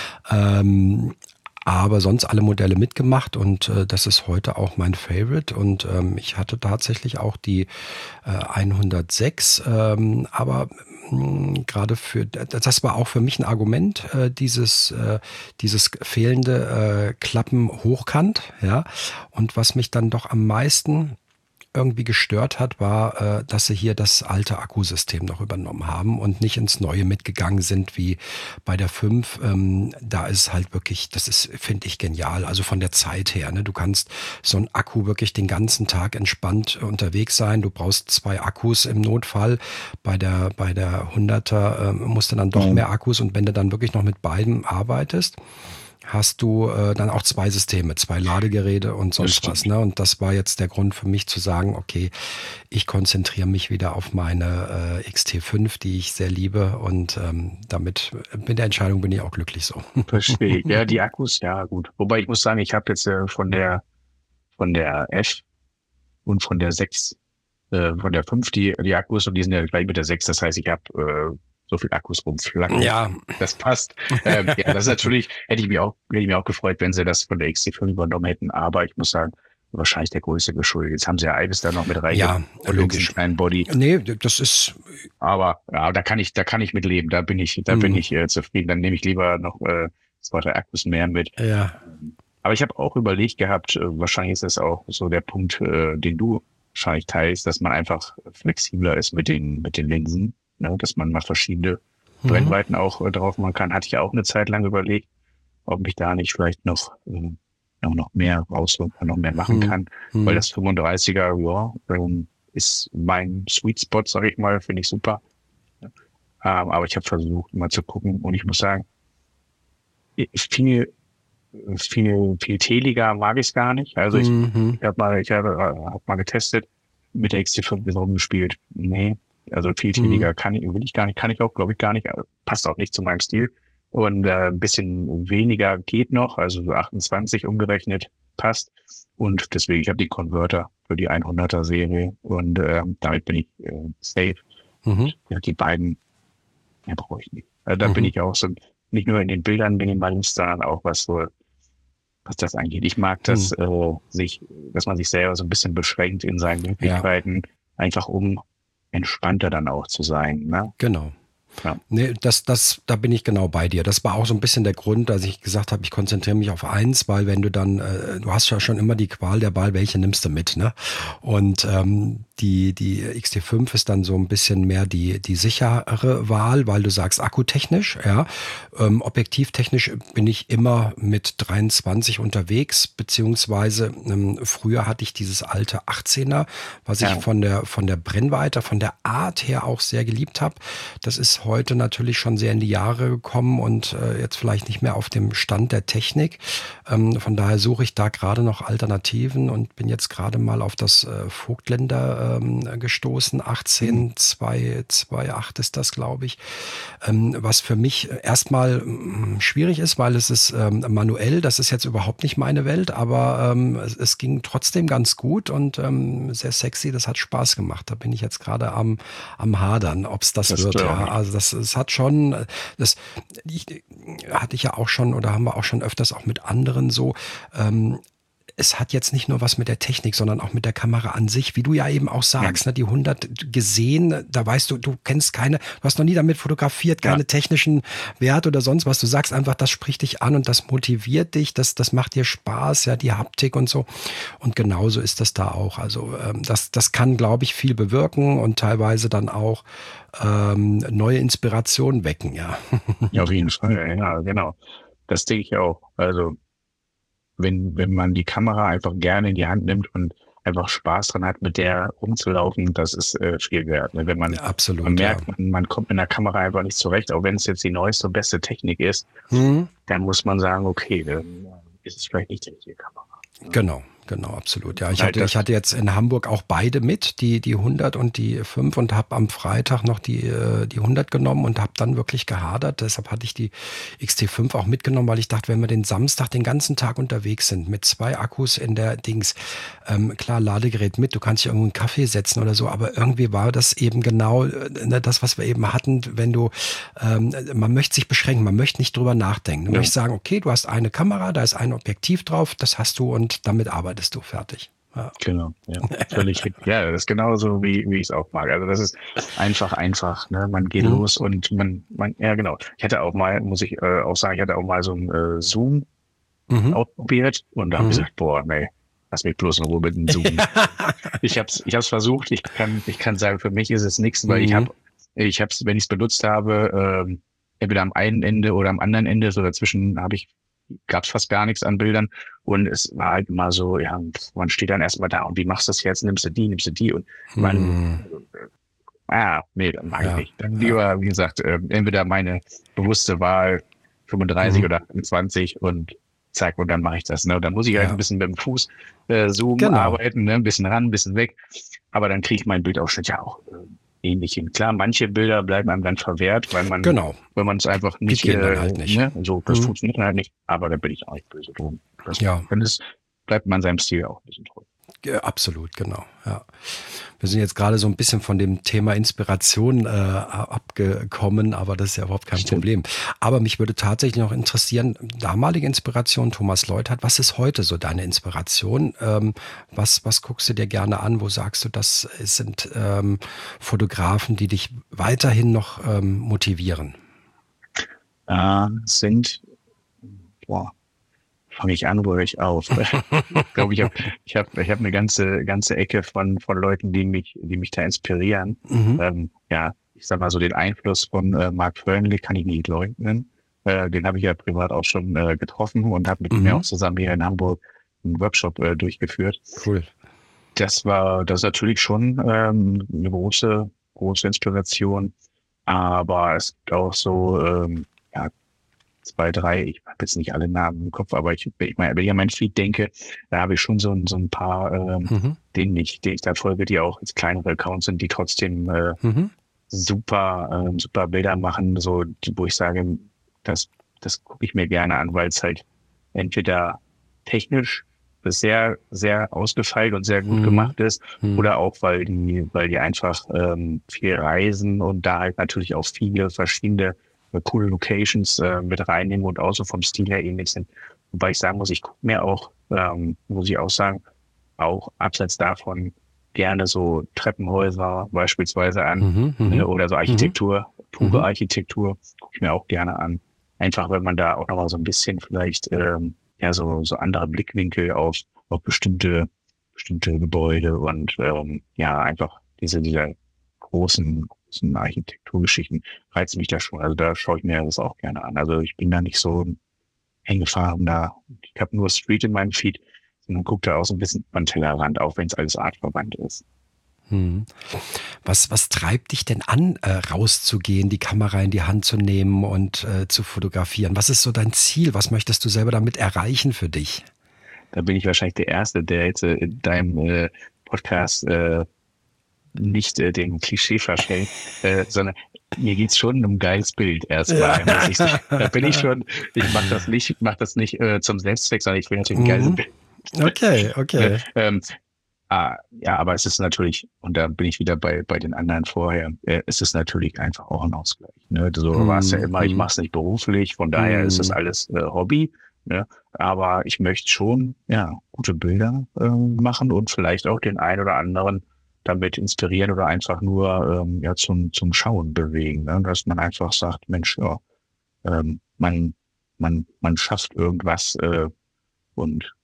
Ähm, aber sonst alle Modelle mitgemacht und äh, das ist heute auch mein Favorite und ähm, ich hatte tatsächlich auch die äh, hundertsechs, ähm, aber mh, gerade für, das war auch für mich ein Argument, äh, dieses, äh, dieses fehlende äh, Klappen hochkant, ja, und was mich dann doch am meisten irgendwie gestört hat, war, äh, dass sie hier das alte Akkusystem noch übernommen haben und nicht ins neue mitgegangen sind wie bei der fünf. Ähm, da ist halt wirklich, das ist, finde ich, genial. Also von der Zeit her, ne? Du kannst so ein Akku wirklich den ganzen Tag entspannt unterwegs sein. Du brauchst zwei Akkus im Notfall. Bei der, bei der hunderter ähm, musst du dann doch ja, mehr Akkus und wenn du dann wirklich noch mit beiden arbeitest, hast du äh, dann auch zwei Systeme, zwei Ladegeräte und das sonst was. stimmt. Ne? Und das war jetzt der Grund für mich zu sagen, okay, ich konzentriere mich wieder auf meine äh, X T fünf, die ich sehr liebe. Und ähm, damit mit der Entscheidung bin ich auch glücklich so. Verstehe ich. Ja, die Akkus, ja gut. Wobei ich muss sagen, ich habe jetzt äh, von der von der F und von der sechs äh, von der fünf die, die Akkus und die sind ja gleich mit der sechs. Das heißt, ich habe äh, so viel Akkus rumflacken. Ja, Das passt. Ähm, ja, das ist natürlich, hätte ich mich auch, hätte ich mich auch gefreut, wenn sie das von der X T fünf übernommen hätten. Aber ich muss sagen, wahrscheinlich der Größe geschuldet. Jetzt haben sie ja eines da noch mit ja, reingebaut in diesen logisch. kleinen Body. Nee, das ist, Aber ja, da kann ich, da kann ich mit leben. Da bin ich, da bin hm, ich äh, zufrieden. Dann nehme ich lieber noch äh, zwei, drei Akkus mehr mit. ja, Aber ich habe auch überlegt gehabt, äh, wahrscheinlich ist das auch so der Punkt, äh, den du wahrscheinlich teilst, dass man einfach flexibler ist mit den, mit den Linsen, ne? Dass man mal verschiedene mhm, Brennweiten auch äh, drauf machen kann. Hatte ich auch eine Zeit lang überlegt. ob ich da nicht vielleicht noch, äh, noch, noch mehr rausholen kann, noch mehr machen Hm. kann. Hm. Weil das fünfunddreißiger, ja, ähm, ist mein Sweet Spot, sag ich mal, finde ich super. Ähm, aber ich habe versucht, mal zu gucken und ich muss sagen, viel, viel, viel teliger mag ich es gar nicht. Also ich, Mhm. ich habe mal, ich habe hab mal getestet, mit der X T fünf bis rumgespielt. Nee, also viel teliger Mhm. kann ich, will ich gar nicht, kann ich auch, glaube ich, gar nicht. Also passt auch nicht zu meinem Stil. Und äh, ein bisschen weniger geht noch, also so achtundzwanzig umgerechnet passt. Und deswegen, ich habe die Converter für die hunderter Serie und äh, damit bin ich äh, safe. Mhm. Ja, die beiden, mehr brauche ich nicht. Also da bin Mhm. ich auch so, nicht nur in den Bildern Minimalist, sondern auch was so, was das angeht. Ich mag das, Hm. äh, sich, dass man sich selber so ein bisschen beschränkt in seinen Ja, Möglichkeiten, einfach um entspannter dann auch zu sein. Ne? genau. Ja, Nee, das, das, da bin ich genau bei dir. Das war auch so ein bisschen der Grund, dass ich gesagt habe, ich konzentriere mich auf eins, weil wenn du dann, äh, du hast ja schon immer die Qual der Wahl, welche nimmst du mit, ne? Und ähm, die, die X T fünf ist dann so ein bisschen mehr die, die sichere Wahl, weil du sagst, akkutechnisch, ja. Ähm, objektivtechnisch bin ich immer mit dreiundzwanzig unterwegs, beziehungsweise ähm, früher hatte ich dieses alte achtzehner, was ich ja, von der, von der Brennweite, von der Art her auch sehr geliebt habe. Das ist heute natürlich schon sehr in die Jahre gekommen und äh, jetzt vielleicht nicht mehr auf dem Stand der Technik. Ähm, von daher suche ich da gerade noch Alternativen und bin jetzt gerade mal auf das äh, Vogtländer ähm, gestoßen. hm, achtzehn zwei acht ist das, glaube ich. Ähm, was für mich erstmal ähm, schwierig ist, weil es ist ähm, manuell. Das ist jetzt überhaupt nicht meine Welt, aber ähm, es, es ging trotzdem ganz gut und ähm, sehr sexy. Das hat Spaß gemacht. Da bin ich jetzt gerade am, am Hadern, ob es das das wird. glaube Ja, ich. also das, es hat schon, das ich, hatte ich ja auch schon oder haben wir auch schon öfters auch mit anderen so. Ähm, es hat jetzt nicht nur was mit der Technik, sondern auch mit der Kamera an sich, wie du ja eben auch Ja, sagst, ne, die hundert gesehen, da weißt du, du kennst keine, du hast noch nie damit fotografiert, ja, keine technischen Werte oder sonst was. Du sagst einfach, das spricht dich an und das motiviert dich, das, das macht dir Spaß, ja, die Haptik und so. Und genauso ist das da auch. Also ähm, das, das kann, glaube ich, viel bewirken und teilweise dann auch ähm, neue Inspirationen wecken, ja. ja, auf jeden Fall. Ja, genau. Das denke ich auch. Also wenn, wenn man die Kamera einfach gerne in die Hand nimmt und einfach Spaß dran hat, mit der rumzulaufen, das ist äh, viel wert. Ne? Wenn man, Ja, man absolut, ja. merkt, man, man kommt mit der Kamera einfach nicht zurecht, auch wenn es jetzt die neueste und beste Technik ist, Hm? dann muss man sagen, okay, dann ist es vielleicht nicht die richtige Kamera. Ja. Genau, genau, absolut. Ja, Und ich halt hatte, das, ich hatte jetzt in Hamburg auch beide mit, die, die hundert und die fünf und habe am Freitag noch die, äh, die hundert genommen und habe dann wirklich gehadert. Deshalb hatte ich die X T fünf auch mitgenommen, weil ich dachte, wenn wir den Samstag den ganzen Tag unterwegs sind mit zwei Akkus in der Dings, ähm, klar, Ladegerät mit, du kannst dich irgendwo einen Kaffee setzen oder so, aber irgendwie war das eben genau äh, ne, das, was wir eben hatten, wenn du, ähm, man möchte sich beschränken, man möchte nicht drüber nachdenken. Du ja, möchtest sagen, okay, du hast eine Kamera, da ist ein Objektiv drauf, das hast du und damit arbeitest du fertig. Ja. genau, ja, völlig richtig. Ja, das ist genauso, wie, wie ich es auch mag. Also das ist einfach, einfach, ne, man geht Mhm. los und man, man, ja, genau. Ich hatte auch mal, muss ich äh, auch sagen, ich hatte auch mal so ein äh, Zoom Mhm. ausprobiert und da habe ich Mhm. gesagt, boah, nee, lass mich bloß in Ruhe mit dem Zoom. Ich habe es ich hab's versucht, ich kann, ich kann sagen, für mich ist es nichts, weil ich Mhm. habe, ich habe es, wenn ich es benutzt habe, ähm, entweder am einen Ende oder am anderen Ende, so dazwischen habe ich, gab es fast gar nichts an Bildern und es war halt immer so, ja, man steht dann erstmal da und wie machst du das jetzt? Nimmst du die, nimmst du die und man, Mhm. ah, nee, dann mag ich Ja, nicht. Dann ja. lieber, wie gesagt, äh, entweder meine bewusste Wahl fünfunddreißig Mhm. oder achtundzwanzig und zack, und dann mache ich das. Ne? Und dann muss ich halt ein Ja, bisschen mit dem Fuß äh, zoomen, genau. arbeiten, ne? Ein bisschen ran, ein bisschen weg. Aber dann kriege ich mein Bildausschnitt ja auch äh, ähnlich hin. Klar, manche Bilder bleiben einem dann verwehrt, weil man, Genau. wenn man es einfach Die nicht, gehen dann äh, halt nicht. ne, so, das Mhm. funktioniert halt nicht. Aber da bin ich auch nicht böse drum. Das, Ja, dann ist, bleibt man seinem Stil auch ein bisschen treu. ja, absolut, genau. Ja. Wir sind jetzt gerade so ein bisschen von dem Thema Inspiration äh, abgekommen, aber das ist ja überhaupt kein Stimmt. Problem. Aber mich würde tatsächlich noch interessieren, damalige Inspiration, Thomas Leuthardt, was ist heute so deine Inspiration? Ähm, was, was guckst du dir gerne an? Wo sagst du, das sind ähm, Fotografen, die dich weiterhin noch ähm, motivieren? Äh, sind, boah, fange ich an, wo höre ich auf? Ich glaube, ich habe ich hab, ich hab eine ganze ganze Ecke von von Leuten, die mich die mich da inspirieren. Mhm. Ähm, ja, ich sag mal so den Einfluss von äh, Mark Fernley kann ich nicht leugnen. Äh, den habe ich ja privat auch schon äh, getroffen und habe mit Mhm. ihm auch zusammen hier in Hamburg einen Workshop äh, durchgeführt. Cool. Das war das ist natürlich schon ähm, eine große, große Inspiration. Aber es gibt auch so, ähm, ja, zwei, drei, ich habe jetzt nicht alle Namen im Kopf, aber ich, ich meine, wenn ich an mein Feed denke, da habe ich schon so, ein- so ein paar, ähm, Mhm. denen ich, denen ich da folge, die auch jetzt kleinere Accounts sind, die trotzdem äh, Mhm. super, ähm, super Bilder machen, so, die, wo ich sage, das, das gucke ich mir gerne an, weil es halt entweder technisch sehr, sehr ausgefeilt und sehr gut Mhm. gemacht ist, Mhm. oder auch, weil die, weil die einfach ähm, viel reisen und da halt natürlich auch viele verschiedene äh, coole Locations äh, mit reinnehmen und auch so vom Stil her ähnlich sind. Wobei ich sagen muss, ich gucke mir auch, ähm, muss ich auch sagen, auch abseits davon gerne so Treppenhäuser beispielsweise an, Mhm. ne, Mhm. oder so Mhm. Architektur, pure Mhm. Architektur, gucke ich mir auch gerne an. Einfach, wenn man da auch nochmal so ein bisschen vielleicht ähm, ja so so andere Blickwinkel auf auf bestimmte bestimmte Gebäude und ähm, ja einfach diese diese großen großen Architekturgeschichten reizen mich da schon. Also da schaue ich mir das auch gerne an. Also ich bin da nicht so eingefahren da. Ich habe nur Street in meinem Feed, sondern gucke da auch so ein bisschen über den Tellerrand, auch wenn es alles artverwandt ist. Mhm. Was, was treibt dich denn an, äh, rauszugehen, die Kamera in die Hand zu nehmen und äh, zu fotografieren? Was ist so dein Ziel? Was möchtest du selber damit erreichen für dich? Da bin ich wahrscheinlich der Erste, der jetzt äh, in deinem äh, Podcast äh, nicht äh, dem Klischee verfällt, äh, sondern mir geht's schon um ein geiles Bild Ja. erstmal, muss ich sagen. Da bin ich schon, ich mache das nicht, ich mache das nicht äh, zum Selbstzweck, sondern ich will natürlich ein geiles Mhm. Bild. Okay, Ne? okay. Ähm, ah, ja, aber es ist natürlich, und da bin ich wieder bei bei den anderen vorher, äh, es ist natürlich einfach auch ein Ausgleich. Ne? So war es ja immer, ich Mhm. mache es nicht beruflich, von daher ist es Mhm. alles äh, Hobby. Ne? Aber ich möchte schon, ja, gute Bilder äh, machen und vielleicht auch den einen oder anderen damit inspirieren oder einfach nur ähm, ja zum zum Schauen bewegen, ne? Dass man einfach sagt, Mensch, ja, ähm, man man man schafft irgendwas äh, und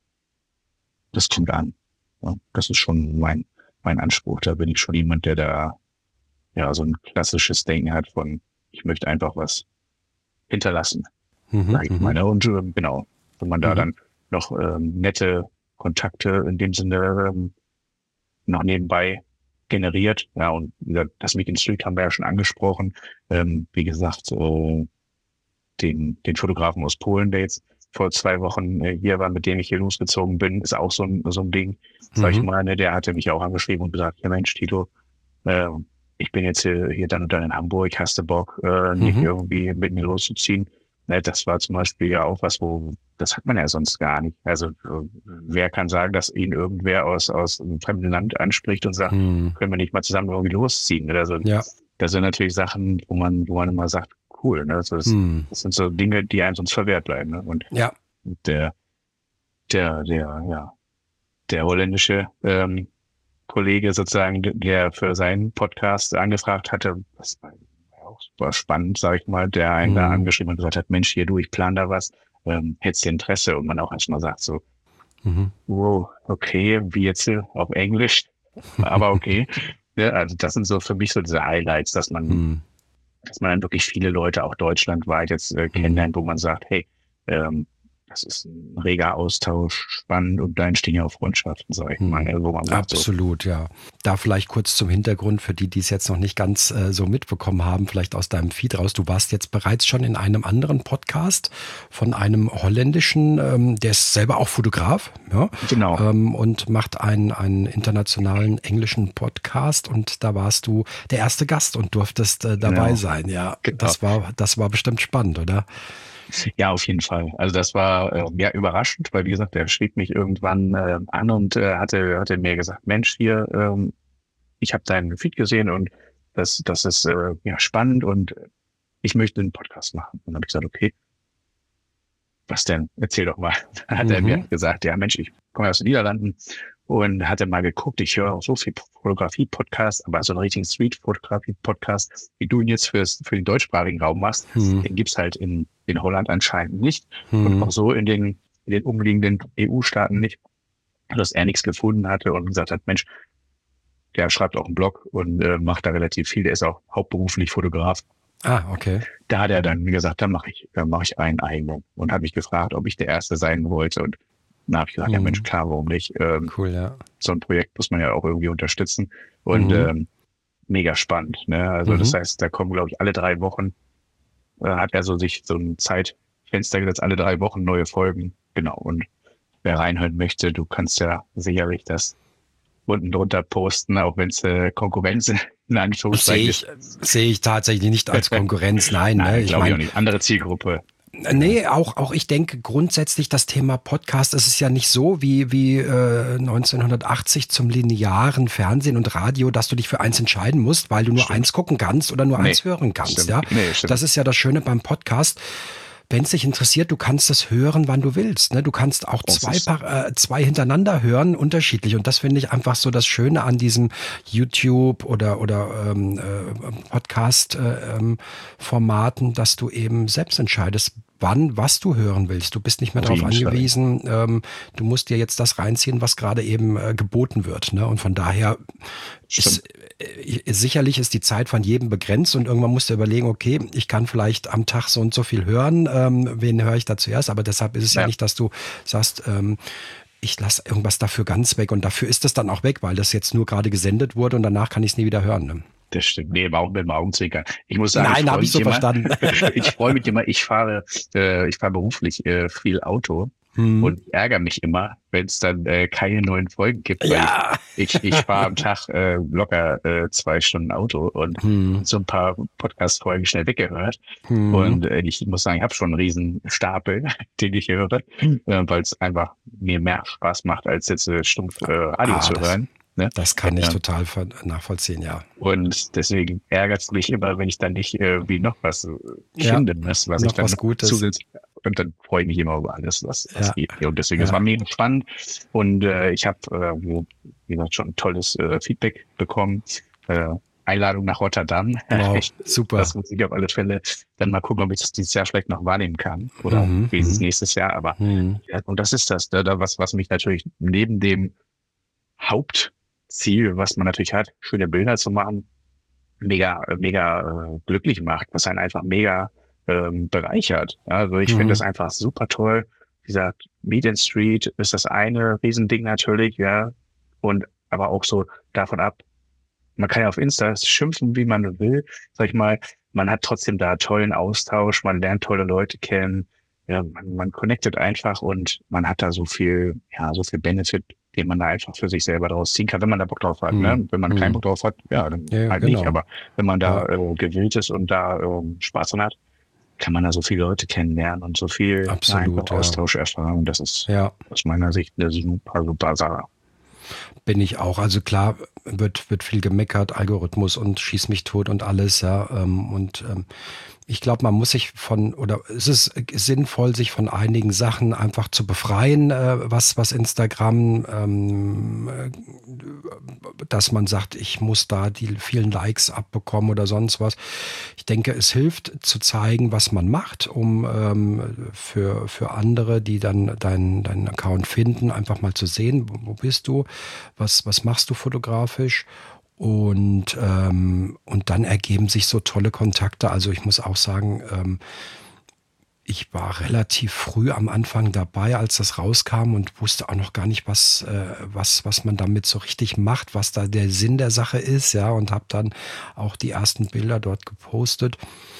das kommt an. Ja, das ist schon mein, mein Anspruch. Da bin ich schon jemand, der da ja so ein klassisches Denken hat von, ich möchte einfach was hinterlassen, Mhm. sage ich mal. Mhm. Ne? Und ähm, genau, wenn man da Mhm. dann noch ähm, nette Kontakte in dem Sinne ähm, noch nebenbei generiert, ja, und wie gesagt, das mit dem Street haben wir ja schon angesprochen. Ähm, wie gesagt, äh, den, den Fotografen aus Polen, der jetzt vor zwei Wochen äh, hier war, mit dem ich hier losgezogen bin, ist auch so ein, so ein Ding, sag ich Mhm. mal, ne, der hatte mich auch angeschrieben und gesagt, ja Mensch, Tito, äh, ich bin jetzt hier, hier dann und dann in Hamburg, hast du Bock, äh, nicht Mhm. irgendwie mit mir loszuziehen? Ne, das war zum Beispiel ja auch was, wo, das hat man ja sonst gar nicht. Also äh, wer kann sagen, dass ihn irgendwer aus, aus einem fremden Land anspricht und sagt, Mhm. können wir nicht mal zusammen irgendwie losziehen? Also Ja. das sind natürlich Sachen, wo man, wo man immer sagt, cool, ne? Also das, Mhm. das sind so Dinge, die einem sonst verwehrt bleiben. Ne? Und Ja. der, der, der, ja, der holländische ähm, Kollege sozusagen, der für seinen Podcast angefragt hatte, das war auch super spannend, sage ich mal, der einen da Mhm. angeschrieben und gesagt hat, Mensch, hier du, ich plane da was, ähm, hättest du Interesse? Und man auch erstmal sagt so, Mhm. wow, okay, wie jetzt hier auf Englisch, aber okay. Ja, also das sind so für mich so diese Highlights, dass man Mhm. dass man dann wirklich viele Leute auch deutschlandweit jetzt äh, Mhm. kennenlernt, wo man sagt, hey, ähm, das ist ein reger Austausch, spannend und da entstehen ja auch Freundschaften, sag ich mal, Mhm. ne, wo man sagt so, Absolut, ja. Da vielleicht kurz zum Hintergrund für die, die es jetzt noch nicht ganz äh, so mitbekommen haben, vielleicht aus deinem Feed raus. Du warst jetzt bereits schon in einem anderen Podcast von einem holländischen, ähm, der ist selber auch Fotograf, ja, genau, ähm, und macht einen, einen internationalen englischen Podcast und da warst du der erste Gast und durftest äh, dabei genau, sein. Ja, genau. das war, das war bestimmt spannend, oder? Ja, auf jeden Fall. Also das war äh, ja überraschend, weil wie gesagt, der schrieb mich irgendwann äh, an und äh, hatte hatte mir gesagt, Mensch, hier, ähm, ich habe deinen Feed gesehen und das das ist äh, ja spannend und ich möchte einen Podcast machen. Und dann habe ich gesagt, okay, was denn? Erzähl doch mal. Dann hat er mir Mhm. gesagt, ja Mensch, ich komme aus den Niederlanden und hatte mal geguckt, ich höre auch so viel Fotografie-Podcasts, aber so einen richtigen Street-Fotografie-Podcast, wie du ihn jetzt fürs, für den deutschsprachigen Raum machst, Mhm. den gibt's halt in, in Holland anscheinend nicht und Mhm. auch so in den, in den umliegenden E U-Staaten nicht, dass er nichts gefunden hatte und gesagt hat, Mensch, der schreibt auch einen Blog und äh, macht da relativ viel, der ist auch hauptberuflich Fotograf Ah, okay. Da hat er dann gesagt, dann mache ich, dann mache ich einen eigenen und hat mich gefragt, ob ich der Erste sein wollte. Und dann habe ich gesagt, ja Mensch, Hm. klar, warum nicht? Ähm, Cool, ja. so ein Projekt muss man ja auch irgendwie unterstützen. Und Mhm. ähm, mega spannend. Ne? Also das Mhm. heißt, da kommen, glaube ich, alle drei Wochen, äh, hat er so sich so ein Zeitfenster gesetzt, alle drei Wochen neue Folgen. Genau. Und wer reinhören möchte, du kannst ja sicherlich das unten drunter posten, auch wenn es äh, Konkurrenz in Sehe Anführungszeichen ich, ist. sehe ich tatsächlich nicht als Konkurrenz, nein, ne? Nein, Ich glaube ich meine, auch nicht. Andere Zielgruppe. Ja, nee, auch, auch ich denke grundsätzlich das Thema Podcast, es ist ja nicht so wie, wie äh, neunzehnhundertachtzig zum linearen Fernsehen und Radio, dass du dich für eins entscheiden musst, weil du nur stimmt. eins gucken kannst oder nur Nee, eins hören kannst, stimmt. ja. Nee, stimmt. Das ist ja das Schöne beim Podcast. Wenn es dich interessiert, du kannst das hören, wann du willst. Ne? Du kannst auch Das zwei, ist Paar- äh, zwei hintereinander hören, unterschiedlich. Und das finde ich einfach so das Schöne an diesem YouTube oder, oder ähm, äh, Podcast-Formaten, dass du eben selbst entscheidest, wann, was du hören willst. Du bist nicht mehr auf darauf jeden Fall. angewiesen. Ähm, du musst dir jetzt das reinziehen, was gerade eben äh, geboten wird. Ne? Und von daher ist, äh, sicherlich ist die Zeit von jedem begrenzt und irgendwann musst du überlegen, okay, ich kann vielleicht am Tag so und so viel hören. Ähm, wen höre ich da zuerst? Aber deshalb ist es ja, Ja, nicht, dass du sagst, ähm, ich lasse irgendwas dafür ganz weg und dafür ist es dann auch weg, weil das jetzt nur gerade gesendet wurde und danach kann ich es nie wieder hören. Ne? das stimmt. Nee, auch mit dem Augenzwinkern. Ich muss sagen, ich Nein, freue habe ich mich so immer. verstanden. Ich freue mich immer. Ich fahre, äh, ich fahre beruflich äh, viel Auto Hm. und ärgere mich immer, wenn es dann äh, keine neuen Folgen gibt, weil ich Ja. ich, ich fahre am Tag äh, locker äh, zwei Stunden Auto und Hm. so ein paar Podcast-Folgen schnell weggehört. Hm. Und äh, ich muss sagen, ich habe schon einen riesen Stapel, den ich höre, äh, weil es einfach mir mehr Spaß macht, als jetzt äh, stumpf äh, Radio Ah, zu das, hören. Ne? das kann ich Ja. total ver- nachvollziehen, ja. Und deswegen ärgert es mich immer, wenn ich dann nicht äh, wie noch was äh, Ja, finde, was, was ich noch dann was noch Gutes. zusätzlich. Und dann freue ich mich immer über alles, was, was Ja, geht. Und deswegen, ja. es war mega spannend. Und äh, ich habe, äh, wie gesagt, schon tolles äh, Feedback bekommen. Äh, Einladung nach Rotterdam. Wow, Ich, super. das muss ich auf alle Fälle dann mal gucken, ob ich das dieses Jahr vielleicht noch wahrnehmen kann. Oder Mhm, wenigstens mhm. nächstes Jahr. Aber Mhm. ja, und das ist das, da, da was, was mich natürlich neben dem Hauptziel, was man natürlich hat, schöne Bilder zu machen, mega, mega äh, glücklich macht, was einen einfach mega ähm, bereichert. Ja, also ich finde das Mhm. einfach super toll. Wie gesagt, Meet and Street ist das eine Riesending natürlich, ja. Und aber auch so davon ab, man kann ja auf Insta schimpfen, wie man will, sag ich mal, man hat trotzdem da tollen Austausch, man lernt tolle Leute kennen, ja, man, man connectet einfach und man hat da so viel, ja, so viel Benefit, den man da einfach für sich selber draus ziehen kann, wenn man da Bock drauf hat, Mhm. ne? Wenn man keinen Mhm. Bock drauf hat, ja, dann Ja, halt genau. nicht, aber wenn man da Ja. äh, gewillt ist und da äh, Spaß dran hat, kann man da so viele Leute kennenlernen und so viel ja, Absolut, einfach ja. Austausch erfahren. Das ist Ja, aus meiner Sicht eine super, super Sache. bin ich auch. Also klar wird, wird viel gemeckert, Algorithmus und schieß mich tot und alles, ja. Ähm, und ähm, ich glaube, man muss sich von, oder es ist sinnvoll, sich von einigen Sachen einfach zu befreien, äh, was, was Instagram, ähm, äh, dass man sagt, ich muss da die vielen Likes abbekommen oder sonst was. Ich denke, es hilft zu zeigen, was man macht, um ähm, für, für andere, die dann deinen deinen Account finden, einfach mal zu sehen, wo, wo bist du, was, was machst du fotografisch. Und, ähm, und dann ergeben sich so tolle Kontakte. Also ich muss auch sagen, ähm, ich war relativ früh am Anfang dabei, als das rauskam und wusste auch noch gar nicht, was, äh, was, was man damit so richtig macht, was da der Sinn der Sache ist, ja, und habe dann auch die ersten Bilder dort gepostet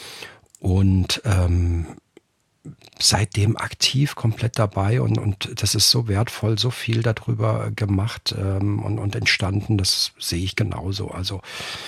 und ähm, seitdem aktiv komplett dabei und, und das ist so wertvoll, so viel darüber gemacht ähm, und, und entstanden, das sehe ich genauso. Also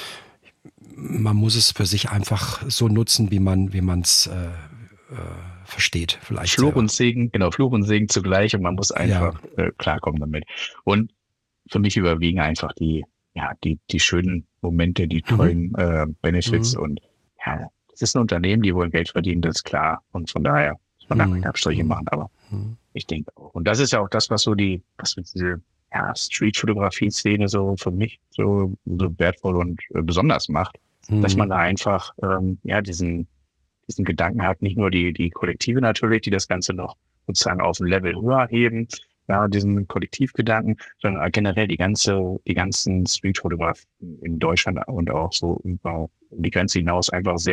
man muss es für sich einfach so nutzen, wie man wie man es äh, äh, versteht, vielleicht Fluch selber. und Segen, genau, Fluch und Segen zugleich und man muss Ja, einfach äh, klarkommen damit. Und für mich überwiegen einfach die, ja, die, die schönen Momente, die mhm. tollen äh, Benefits Mhm. und ja, es ist ein Unternehmen, die wollen Geld verdienen, das ist klar. Und von daher muss man da Mhm. keine Abstriche Mhm. machen, aber Mhm. ich denke auch. Und das ist ja auch das, was so die, was mit diese ja, Street-Fotografie-Szene so für mich so, so wertvoll und äh, besonders macht, dass man Mhm. da einfach ähm, ja diesen diesen Gedanken hat, nicht nur die die Kollektive natürlich, die das Ganze noch sozusagen auf ein Level höher heben, ja, diesen Kollektivgedanken, sondern generell die ganze die ganzen Street-Fotografen in Deutschland und auch so über die Grenze hinaus einfach sehr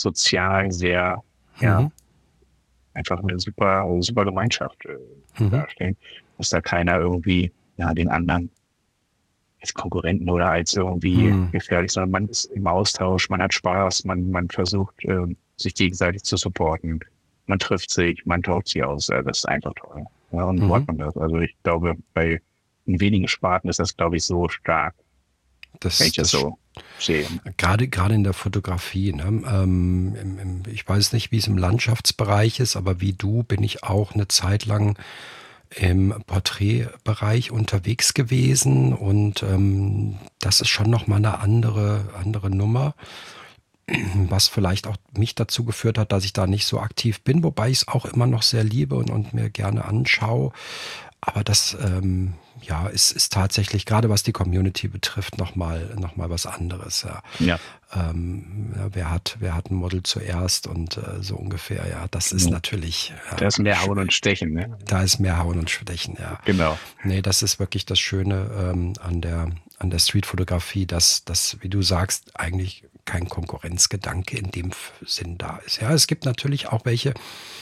sozial sehr, ja, Mhm. einfach eine super, super Gemeinschaft äh, Mhm. darstellen, dass da keiner irgendwie, ja, den anderen als Konkurrenten oder als irgendwie Mhm. gefährlich, sondern man ist im Austausch, man hat Spaß, man, man versucht, ähm, sich gegenseitig zu supporten. Man trifft sich, man tauscht sich aus. Äh, das ist einfach toll. Ja, und wo Mhm. hat man das? Also ich glaube, bei in wenigen Sparten ist das, glaube ich, so stark, wenn ich Das, das das so sehe. gerade, gerade in der Fotografie, ne? Ähm, im, im, ich weiß nicht, wie es im Landschaftsbereich ist, aber wie du bin ich auch eine Zeit lang im Porträtbereich unterwegs gewesen und ähm, das ist schon noch mal eine andere, andere Nummer, was vielleicht auch mich dazu geführt hat, dass ich da nicht so aktiv bin, wobei ich es auch immer noch sehr liebe und, und mir gerne anschaue. Aber das ähm, ja, ist, ist tatsächlich, gerade was die Community betrifft, nochmal noch mal was anderes. Ja. Ja, Ähm, ja, wer hat, wer hat ein Model zuerst und äh, so ungefähr, ja, das ist genau. natürlich, Da ja, ist mehr sch- Hauen und Stechen, ne? da ist mehr Hauen und Stechen, ja. Genau. Nee, das ist wirklich das Schöne ähm, an der, an der Streetfotografie, dass, dass, wie du sagst, eigentlich kein Konkurrenzgedanke in dem F- Sinn da ist. Ja, es gibt natürlich auch welche,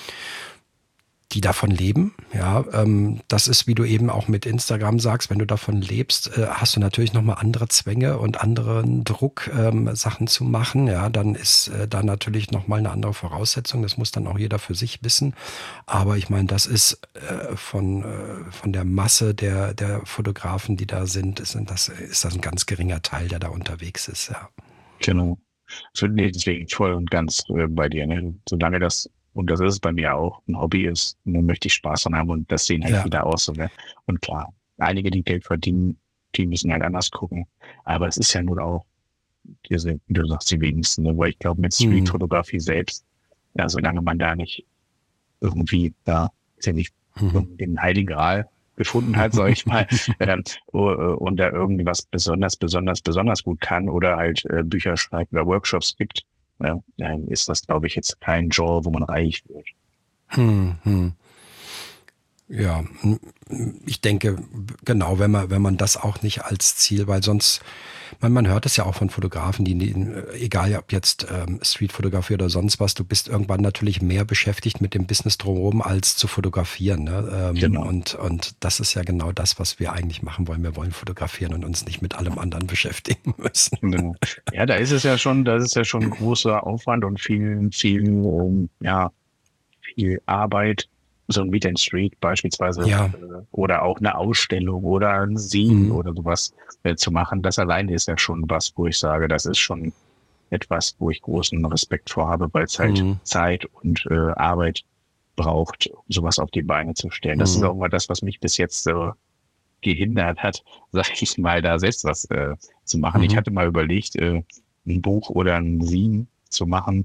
die davon leben. Ja, ähm, das ist, wie du eben auch mit Instagram sagst, wenn du davon lebst, äh, hast du natürlich nochmal andere Zwänge und anderen Druck, ähm, Sachen zu machen. Ja, dann ist äh, da natürlich nochmal eine andere Voraussetzung. Das muss dann auch jeder für sich wissen. Aber ich meine, das ist äh, von, äh, von der Masse der, der Fotografen, die da sind, ist das, ist das ein ganz geringer Teil, der da unterwegs ist. Ja. Genau. So, nee, deswegen voll und ganz äh, bei dir, ne? Solange das, und das ist es bei mir auch, ein Hobby ist, dann möchte ich Spaß dran haben und das sehen halt Ja. viele aus, so, ne? Und klar, einige, die Geld verdienen, die müssen halt anders gucken. Aber es ist ja nun auch, diese, wie du sagst, die wenigsten, ne? Weil ich glaube, mit Hm. Streetfotografie selbst, ja, solange man da nicht irgendwie da, ist ja nicht Mhm. den Heiligen Gral gefunden hat, sag ich mal, ähm, o- äh, und da irgendwie was besonders, besonders, besonders gut kann oder halt äh, Bücher schreibt oder Workshops gibt, ja, dann ist das, glaube ich, jetzt kein Genre, wo man reich wird. Hm, hm. Ja, m- ich denke, genau, wenn man, wenn man das auch nicht als Ziel, weil sonst, man, man hört es ja auch von Fotografen, die, die egal ob jetzt ähm, Streetfotografie oder sonst was, du bist irgendwann natürlich mehr beschäftigt mit dem Business drumherum als zu fotografieren. Ne? Ähm, Genau. und, und das ist ja genau das, was wir eigentlich machen wollen. Wir wollen fotografieren und uns nicht mit allem anderen beschäftigen müssen. Genau. Ja, da ist es ja schon, da ist ja schon ein großer Aufwand und viel, viel, ähm, ja, viel Arbeit, so ein Meet and Street beispielsweise, Ja, äh, oder auch eine Ausstellung oder ein Sehen mhm. oder sowas äh, zu machen. Das alleine ist ja schon was, wo ich sage, das ist schon etwas, wo ich großen Respekt vor habe, weil es halt Mhm. Zeit und äh, Arbeit braucht, um sowas auf die Beine zu stellen. Das ist Mhm. auch mal das, was mich bis jetzt so gehindert hat, sag ich mal, da selbst was äh, zu machen. Ich Mhm. hatte mal überlegt, äh, ein Buch oder ein Zine zu machen,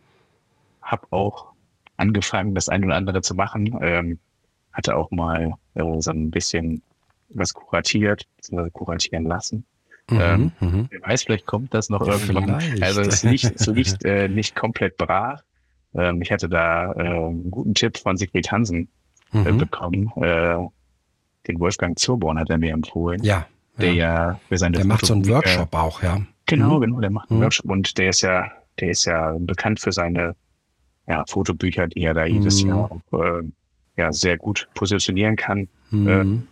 habe auch angefangen, das ein oder andere zu machen, ähm, hatte auch mal äh, so ein bisschen was kuratiert, beziehungsweise kuratieren lassen. Mhm. Ähm, Mhm. wer weiß, vielleicht kommt das noch Ja, irgendwann. Also vielleicht. es liegt, es liegt äh, nicht komplett brach. Ähm, ich hatte da äh, einen guten Tipp von Siegfried Hansen äh, Mhm. bekommen. Äh, den Wolfgang Zurborn hat er mir empfohlen, Ja, der ja. ja für seine Der macht so einen Fotobücher, Workshop auch, ja. genau, Mhm. genau, der macht einen Mhm. Workshop und der ist ja, der ist ja bekannt für seine ja, Fotobücher, die er da jedes Mhm. Jahr auch, äh, ja, sehr gut positionieren kann. Äh, Mhm.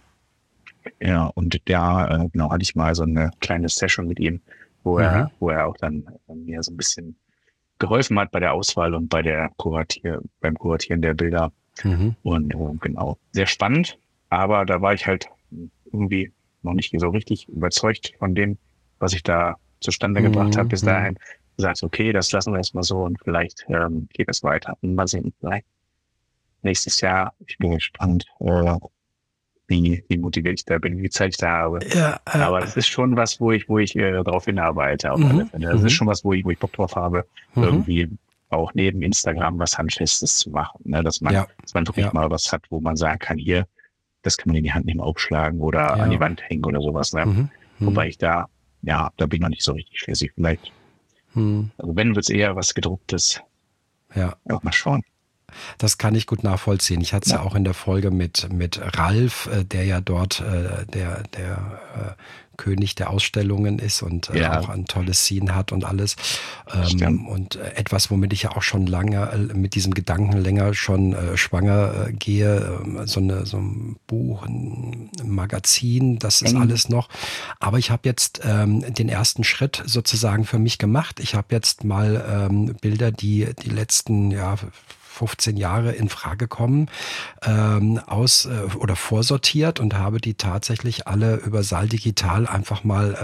ja, und da, äh, genau, hatte ich mal so eine kleine Session mit ihm, wo Mhm. er, wo er auch dann äh, mir so ein bisschen geholfen hat bei der Auswahl und bei der Kuratier, beim Kuratieren der Bilder. Mhm. Und äh, genau, sehr spannend, aber da war ich halt irgendwie noch nicht so richtig überzeugt von dem, was ich da zustande gebracht habe. Mhm. Bis Mhm. dahin gesagt, okay, das lassen wir erstmal so und vielleicht ähm, geht es weiter. Und mal sehen, vielleicht nächstes Jahr. Ich bin gespannt, äh, wie, wie motiviert ich da bin, wie Zeit ich da habe. Ja, äh, Aber das ist schon was, wo ich, wo ich äh, darauf hinarbeite, auf alle mhm. Fälle. Das ist Mhm. schon was, wo ich, wo ich Bock drauf habe, Mhm. irgendwie auch neben Instagram was Handfestes zu machen. Ne? Dass man, Ja, dass man wirklich ja, mal was hat, wo man sagen kann, hier, das kann man in die Hand nehmen, aufschlagen oder an die ja. Wand hängen oder sowas. Ne? Mhm. Wobei Mhm. ich da, ja, da bin ich noch nicht so richtig schlüssig. Vielleicht, Mhm. also wenn, wird's eher was gedrucktes. Ja. Ja, mal schauen. Das kann ich gut nachvollziehen. Ich hatte es ja. ja auch in der Folge mit, mit Ralf, äh, der ja dort äh, der, der äh, König der Ausstellungen ist und äh, ja. auch ein tolles Scene hat und alles. Ähm, und äh, etwas, womit ich ja auch schon lange, äh, mit diesem Gedanken länger schon äh, schwanger äh, gehe, äh, so, eine, so ein Buch, ein Magazin, das ist mhm. alles noch. Aber ich habe jetzt ähm, den ersten Schritt sozusagen für mich gemacht. Ich habe jetzt mal ähm, Bilder, die die letzten, ja, fünfzehn Jahre in Frage kommen, ähm, aus äh, oder vorsortiert und habe die tatsächlich alle über Saal Digital einfach mal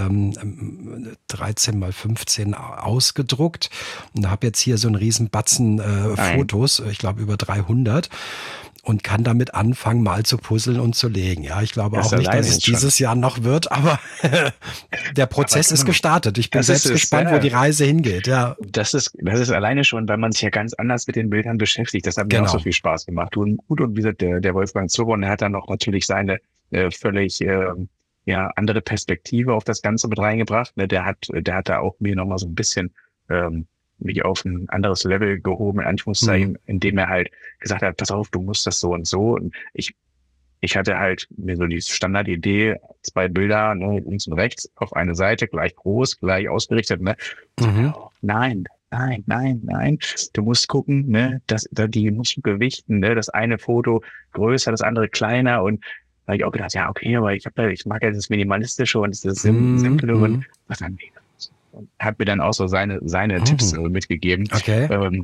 ähm, dreizehn mal fünfzehn ausgedruckt und habe jetzt hier so einen riesen Batzen äh, Fotos, ich glaube über dreihundert. Und kann damit anfangen, mal zu puzzeln und zu legen. Ja, ich glaube das auch nicht, dass es dieses schon. Jahr noch wird, aber der Prozess aber ist gestartet. Ich bin selbst ist, gespannt, ja, wo die Reise hingeht. Ja, das ist, das ist alleine schon, weil man sich ja ganz anders mit den Bildern beschäftigt. Das hat mir genau. auch so viel Spaß gemacht. Und gut, und wie gesagt, der, der Wolfgang Zurron, der hat dann auch natürlich seine äh, völlig äh, ja andere Perspektive auf das Ganze mit reingebracht. Ne, der hat, der hat da auch mir nochmal so ein bisschen ähm, mich auf ein anderes Level gehoben, in Anführungszeichen, mhm. indem er halt gesagt hat, pass auf, du musst das so und so. Und ich, ich hatte halt mir so die Standardidee, zwei Bilder, ne, links und rechts, auf eine Seite, gleich groß, gleich ausgerichtet, ne. Mhm. Oh, nein, nein, nein, nein. Du musst gucken, ne, das, da, die musst du gewichten, ne, das eine Foto größer, das andere kleiner. Und da habe ich auch gedacht, ja, okay, aber ich habe ich mag ja das Minimalistische und das Mhm. Simple und was dann, nee, und hat mir dann auch so seine seine mhm. Tipps äh, mitgegeben, okay. ähm,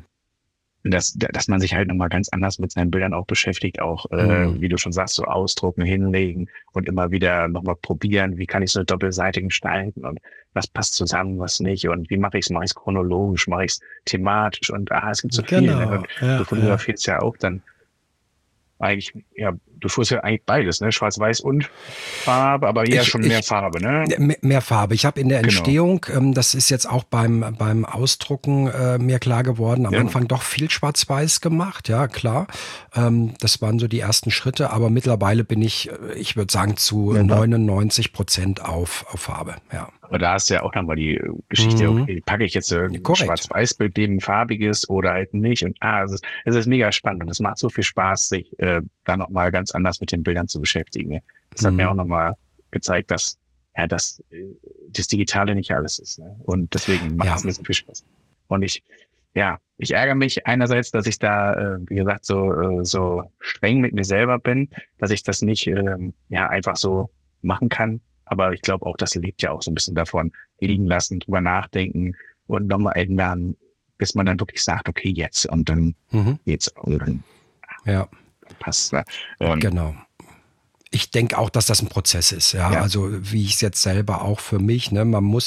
dass dass man sich halt nochmal ganz anders mit seinen Bildern auch beschäftigt, auch äh, mhm. wie du schon sagst, so ausdrucken, hinlegen und immer wieder nochmal probieren, wie kann ich so doppelseitig gestalten und was passt zusammen, was nicht und wie mache ich es, mache ich es chronologisch, mache ich es thematisch und ah, es gibt so viel. Genau. Ne? Und ja, du fotografierst ja. ja auch dann eigentlich, ja, du führst ja eigentlich beides, ne? Schwarz-Weiß und Farbe, aber eher ich, schon mehr ich, Farbe, ne? Mehr, mehr Farbe. Ich habe in der Entstehung, genau. ähm, das ist jetzt auch beim beim Ausdrucken äh, mir klar geworden, am ja. Anfang doch viel Schwarz-Weiß gemacht, ja klar. Ähm, das waren so die ersten Schritte, aber mittlerweile bin ich, ich würde sagen, zu ja, neunundneunzig Prozent auf auf Farbe, ja. Aber da ist ja auch nochmal die Geschichte, mhm. okay, packe ich jetzt ein Schwarz-Weiß-Bild neben ein farbiges oder halt nicht. Und ah, es ist, es ist mega spannend und es macht so viel Spaß, sich äh, da nochmal ganz anders mit den Bildern zu beschäftigen. Das mhm. hat mir auch nochmal gezeigt, dass ja dass das Digitale nicht alles ist. Ne? Und deswegen macht ja. es mir so viel Spaß. Und ich, ja, ich ärgere mich einerseits, dass ich da, äh, wie gesagt, so äh, so streng mit mir selber bin, dass ich das nicht äh, ja einfach so machen kann. Aber ich glaube auch, das lebt ja auch so ein bisschen davon, liegen lassen, drüber nachdenken und nochmal ändern, bis man dann wirklich sagt, okay, jetzt und dann mhm. geht's. Und dann, ja. Passt. Ne? Ähm, genau. Ich denke auch, dass das ein Prozess ist. Ja, ja. Also wie ich es jetzt selber auch für mich, ne, man muss,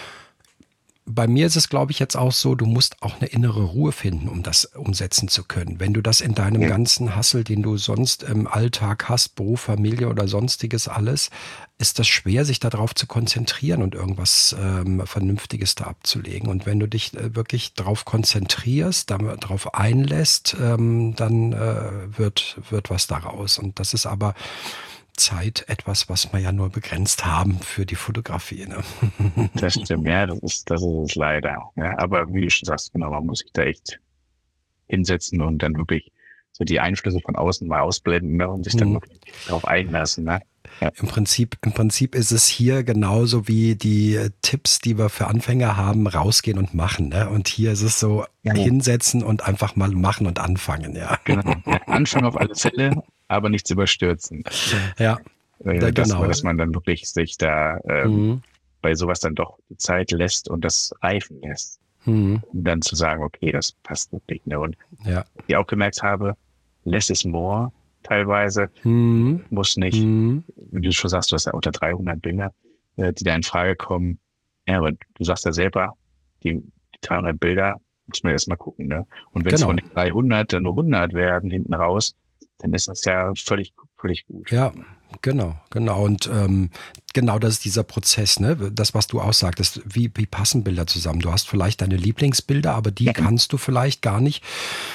bei mir ist es, glaube ich, jetzt auch so, du musst auch eine innere Ruhe finden, um das umsetzen zu können. Wenn du das in deinem ja. ganzen Hassel, den du sonst im Alltag hast, Beruf, Familie oder sonstiges alles, ist das schwer, sich darauf zu konzentrieren und irgendwas ähm, Vernünftiges da abzulegen. Und wenn du dich äh, wirklich darauf konzentrierst, darauf einlässt, ähm, dann äh, wird, wird was daraus. Und das ist aber Zeit etwas, was wir ja nur begrenzt haben für die Fotografie. Ne? Das stimmt, ja, das ist, das ist leider. Ja, aber wie du schon sagst, genau, man muss sich da echt hinsetzen und dann wirklich so die Einflüsse von außen mal ausblenden, ne, und sich dann mhm. wirklich darauf einlassen. Ne? Ja. Im Prinzip, im Prinzip ist es hier genauso wie die Tipps, die wir für Anfänger haben, rausgehen und machen. Ne? Und hier ist es so, ja. hinsetzen und einfach mal machen und anfangen. Ja. Genau. Ja, Anfang auf alle Fälle, aber nichts überstürzen. Ja, äh, das, genau. Dass man dann wirklich sich da ähm, mhm. bei sowas dann doch die Zeit lässt und das reifen lässt. Mhm. Um dann zu sagen, okay, das passt wirklich. Ne? Und ja. ich auch gemerkt habe, less is more teilweise. Mhm. Muss nicht. Mhm. Wie du schon sagst, du hast ja unter dreihundert Bilder, äh, die da in Frage kommen. Ja, aber du sagst ja selber, die, die dreihundert Bilder, muss man erst mal gucken. Ne? Und wenn es genau. von den dreihundert dann nur hundert werden hinten raus, dann ist das ja völlig, völlig gut. Ja, genau, genau. Und ähm, genau das ist dieser Prozess, ne? Das, was du auch sagtest, wie, wie passen Bilder zusammen? Du hast vielleicht deine Lieblingsbilder, aber die ja. kannst du vielleicht gar nicht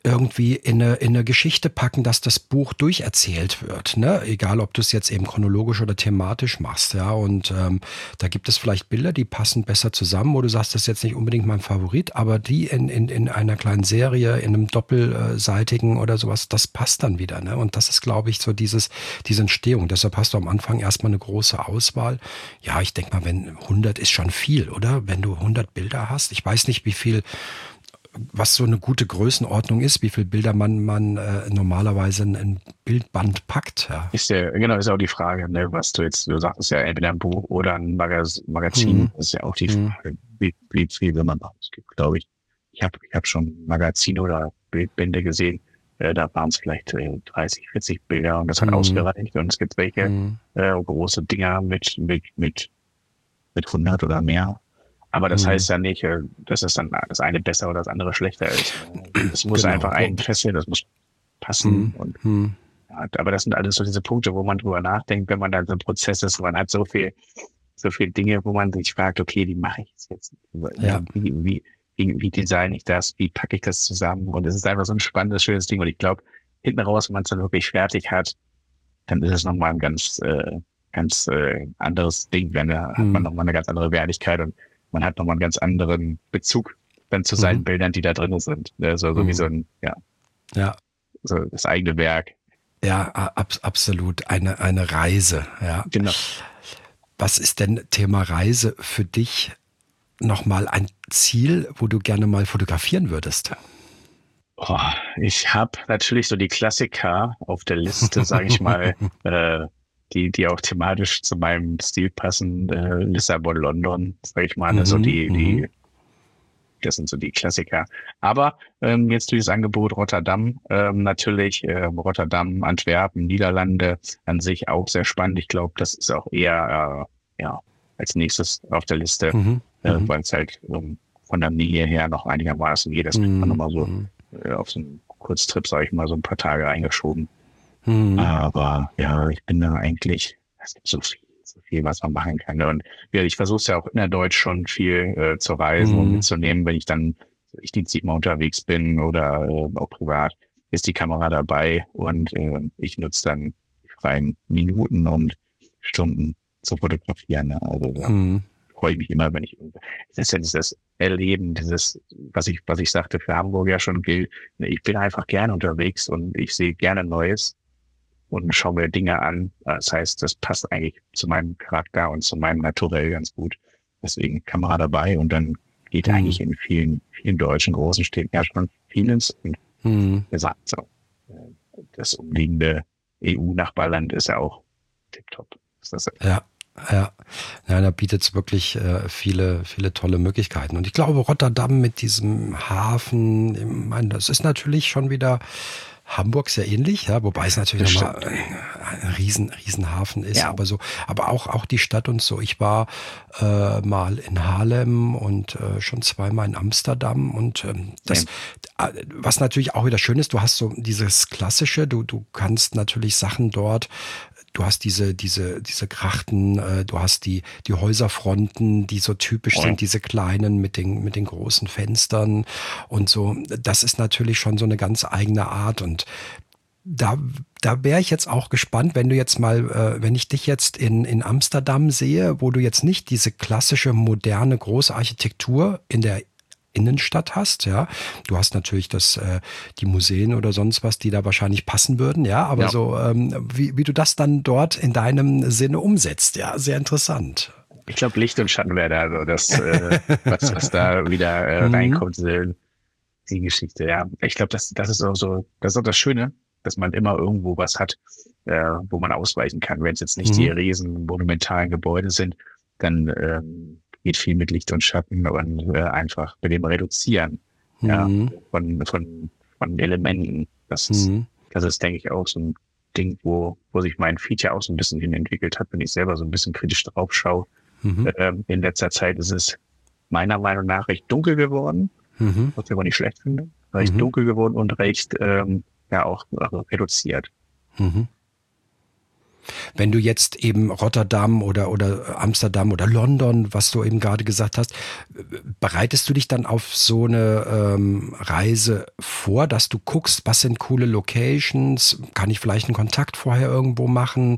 irgendwie in eine, in eine Geschichte packen, dass das Buch durcherzählt wird, ne? Egal, ob du es jetzt eben chronologisch oder thematisch machst, ja. Und ähm, da gibt es vielleicht Bilder, die passen besser zusammen, wo du sagst, das ist jetzt nicht unbedingt mein Favorit, aber die in, in, in einer kleinen Serie, in einem doppelseitigen oder sowas, das passt dann wieder, ne? Und das ist, glaube ich, so dieses, diese Entstehung. Deshalb hast du am Anfang erstmal eine große Auswahl. Ja, ich denke mal, wenn hundert ist schon viel, oder? Wenn du hundert Bilder hast. Ich weiß nicht, wie viel was so eine gute Größenordnung ist, wie viele Bilder man, man äh, normalerweise in ein Bildband packt. Ja. Ist ja, genau, ist auch die Frage, ne, was du jetzt, du sagst ja entweder ein Buch oder ein Magaz Magazin, Mhm. ist ja auch die Mhm. Frage, wie, wie viel will man machen. Es gibt, glaube ich, ich habe ich hab schon Magazine oder Bildbände gesehen, äh, da waren es vielleicht äh, dreißig, vierzig Bilder und das hat Mhm. ausgereicht und es gibt welche Mhm. äh, große Dinger mit, mit, mit, mit hundert oder mehr. Aber das Mhm. heißt ja nicht, äh, dass es dann das eine besser oder das andere schlechter ist. Es muss Genau. einfach einen fesseln, das muss passen. Mhm. Und Mhm. ja, aber das sind alles so diese Punkte, wo man drüber nachdenkt, wenn man dann so im Prozess ist. Man hat so viel, so viel Dinge, wo man sich fragt, okay, wie mache ich es jetzt? Ja. Wie, wie, wie, wie design ich das? Wie packe ich das zusammen? Und es ist einfach so ein spannendes, schönes Ding. Und ich glaube, hinten raus, wenn man es dann wirklich fertig hat, dann ist es nochmal ein ganz, äh, ganz äh, anderes Ding. Dann äh, hat man Mhm. nochmal eine ganz andere Wertigkeit und man hat nochmal einen ganz anderen Bezug dann zu seinen Mhm. Bildern, die da drin sind. Ne? So, so wie so Mhm. ein, ja, Ja. so das eigene Werk. Ja, ab, absolut. Eine, eine Reise. Ja. Genau. Was ist denn Thema Reise für dich nochmal ein Ziel, wo du gerne mal fotografieren würdest? Oh, ich habe natürlich so die Klassiker auf der Liste, sage ich mal, äh, die, die auch thematisch zu meinem Stil passen. Äh, Lissabon, London, sage ich mal, also Mhm. die, Mhm. die, das sind so die Klassiker. Aber ähm, jetzt durch das Angebot Rotterdam, ähm, natürlich äh, Rotterdam, Antwerpen, Niederlande an sich auch sehr spannend. Ich glaube, das ist auch eher äh, ja als nächstes auf der Liste, Mhm. äh, Mhm. weil es halt ähm, von der Nähe her noch einigermaßen geht. Das kriegt man Mhm. nochmal so Mhm. äh, auf so einen Kurztrip, sage ich mal, so ein paar Tage eingeschoben. Mhm. Aber ja, ich bin da eigentlich, es gibt so viel, so viel, was man machen kann. Und ja, ich versuche es ja auch innerdeutsch schon viel äh, zu reisen und Mhm. mitzunehmen, wenn ich dann, ich die mal unterwegs bin oder äh, auch privat, ist die Kamera dabei und äh, ich nutze dann die freien Minuten und Stunden zu fotografieren. Ne? Also da Mhm. freue ich mich immer, wenn ich, das ist ja dieses Erleben, dieses, was ich, was ich sagte, für Hamburg ja schon gilt. Ich bin einfach gerne unterwegs und ich sehe gerne Neues und schaue mir Dinge an. Das heißt, das passt eigentlich zu meinem Charakter und zu meinem Naturell ganz gut. Deswegen Kamera dabei und dann geht Mhm. eigentlich in vielen, vielen deutschen großen Städten ja schon vieles. Und Mhm. gesagt, so, äh, das umliegende E U-Nachbarland ist ja auch tipptopp. Ist das Ja, ja. Ja, da bietet es wirklich äh, viele, viele tolle Möglichkeiten. Und ich glaube, Rotterdam mit diesem Hafen, ich meine, das ist natürlich schon wieder Hamburg sehr ähnlich, ja, wobei es natürlich nochmal bestimmt. ein, ein riesen, riesen Hafen ist, Ja, aber so, aber auch, auch die Stadt und so. Ich war äh, mal in Haarlem und äh, schon zweimal in Amsterdam und ähm, das, nee, äh, was natürlich auch wieder schön ist, du hast so dieses Klassische, du, du kannst natürlich Sachen dort. Du hast diese, diese, diese Krachten, äh, du hast die, die Häuserfronten, die so typisch oh ja. sind, diese kleinen mit den, mit den großen Fenstern und so. Das ist natürlich schon so eine ganz eigene Art und da, da wäre ich jetzt auch gespannt, wenn du jetzt mal, äh, wenn ich dich jetzt in, in Amsterdam sehe, wo du jetzt nicht diese klassische, moderne, große Architektur in der Innenstadt hast, ja. Du hast natürlich das, äh, die Museen oder sonst was, die da wahrscheinlich passen würden, ja, aber Ja. so, ähm, wie, wie du das dann dort in deinem Sinne umsetzt, ja, sehr interessant. Ich glaube, Licht und Schatten wäre da so das, äh, was, was da wieder äh, Mhm. reinkommt, äh, die Geschichte. Ja, ich glaube, das, das ist auch so, das ist auch das Schöne, dass man immer irgendwo was hat, äh, wo man ausweichen kann. Wenn es jetzt nicht die Mhm. riesen monumentalen Gebäude sind, dann ähm, geht viel mit Licht und Schatten und äh, einfach mit dem Reduzieren, ja, Mhm. von, von, von Elementen. Das ist, Mhm. das ist, denke ich, auch so ein Ding, wo, wo sich mein Feature auch so ein bisschen hin entwickelt hat, wenn ich selber so ein bisschen kritisch drauf schaue. Mhm. Ähm, in letzter Zeit ist es meiner Meinung nach recht dunkel geworden, Mhm. was ich aber nicht schlecht finde. Recht Mhm. dunkel geworden und recht, ähm, ja, auch also reduziert. Mhm. Wenn du jetzt eben Rotterdam oder, oder Amsterdam oder London, was du eben gerade gesagt hast, bereitest du dich dann auf so eine ähm, Reise vor, dass du guckst, was sind coole Locations? Kann ich vielleicht einen Kontakt vorher irgendwo machen?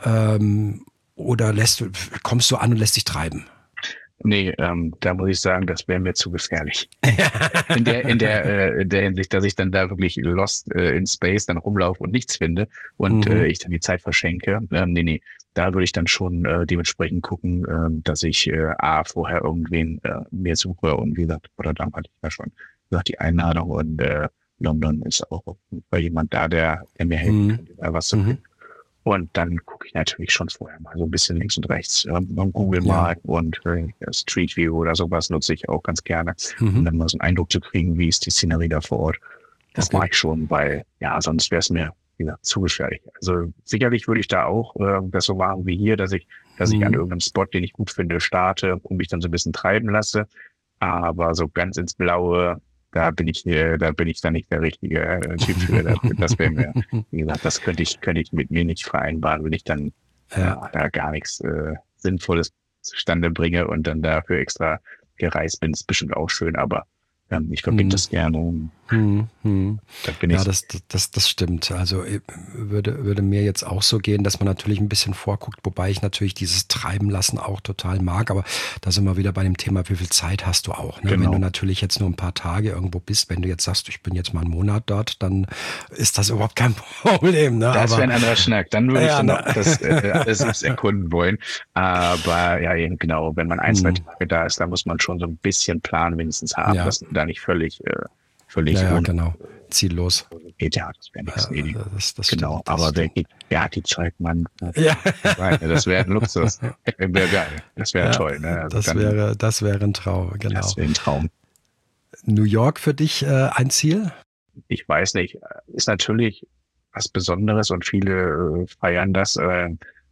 Ähm, oder lässt du, kommst du an und lässt dich treiben? Nee, ähm, da muss ich sagen, das wäre mir zu gefährlich. In der, in der, äh, in der Hinsicht, dass ich dann da wirklich lost äh, in Space dann rumlaufe und nichts finde und äh, Mhm. ich dann die Zeit verschenke. Ähm, nee, nee, da würde ich dann schon äh, dementsprechend gucken, ähm, dass ich äh, A, vorher irgendwen äh, mir suche und wie gesagt, Rotterdam hatte ich ja schon gesagt, die Einladung und äh, London ist auch auf jeden Fall jemand da, der, der mir helfen Mhm. könnte, da was zu Mhm. finden. Und dann gucke ich natürlich schon vorher mal so ein bisschen links und rechts ähm, beim Google Ja. mal und äh, Street View oder sowas nutze ich auch ganz gerne, um Mhm. dann mal so einen Eindruck zu kriegen, wie ist die Szenerie da vor Ort. Das Okay. mache ich schon, weil ja, sonst wäre es mir, wie gesagt, zu gefährlich. Also sicherlich würde ich da auch äh, das so machen wie hier, dass ich, dass ich an Mhm. irgendeinem Spot, den ich gut finde, starte und mich dann so ein bisschen treiben lasse. Aber so ganz ins Blaue, da bin ich, äh, da bin ich dann nicht der richtige äh, Typ für. Das, das wäre mir, wie gesagt, das könnte ich, könnte ich mit mir nicht vereinbaren, wenn ich dann Ja. ja, da gar nichts äh, Sinnvolles zustande bringe und dann dafür extra gereist bin. Ist bestimmt auch schön, aber ähm, ich verbinde Mhm. das gerne. Hm, hm. Da bin Ja, ich. das, das, das stimmt. Also äh, würde, würde mir jetzt auch so gehen, dass man natürlich ein bisschen vorguckt, wobei ich natürlich dieses Treiben lassen auch total mag. Aber da sind wir wieder bei dem Thema, wie viel Zeit hast du auch? Ne? Wenn du Genau. natürlich jetzt nur ein paar Tage irgendwo bist, wenn du jetzt sagst, ich bin jetzt mal einen Monat dort, dann ist das überhaupt kein Problem. Ne? Das wäre Aber ein anderer Schnack. Dann würde ich ja, dann ne? auch das äh, alles selbst erkunden wollen. Aber ja, eben genau, wenn man ein, zwei Hm. Tage da ist, da muss man schon so ein bisschen Plan wenigstens haben, Ja, dass man da nicht völlig, äh, ja, völlig ja, ohne genau. Ziellos. geht. Ja, das wäre nichts. Nee, nee. Ja, das, das Genau. stimmt, das Aber wer stimmt. geht, wer hat die Zeit, Mann? Ja. Das wäre ein Luxus. Wäre geil. Das wäre Ja, toll. Ne? Also das dann, wäre, das wäre ein Traum, genau. das wäre ein Traum. New York für dich äh, ein Ziel? Ich weiß nicht. Ist natürlich was Besonderes und viele äh, feiern das. Äh,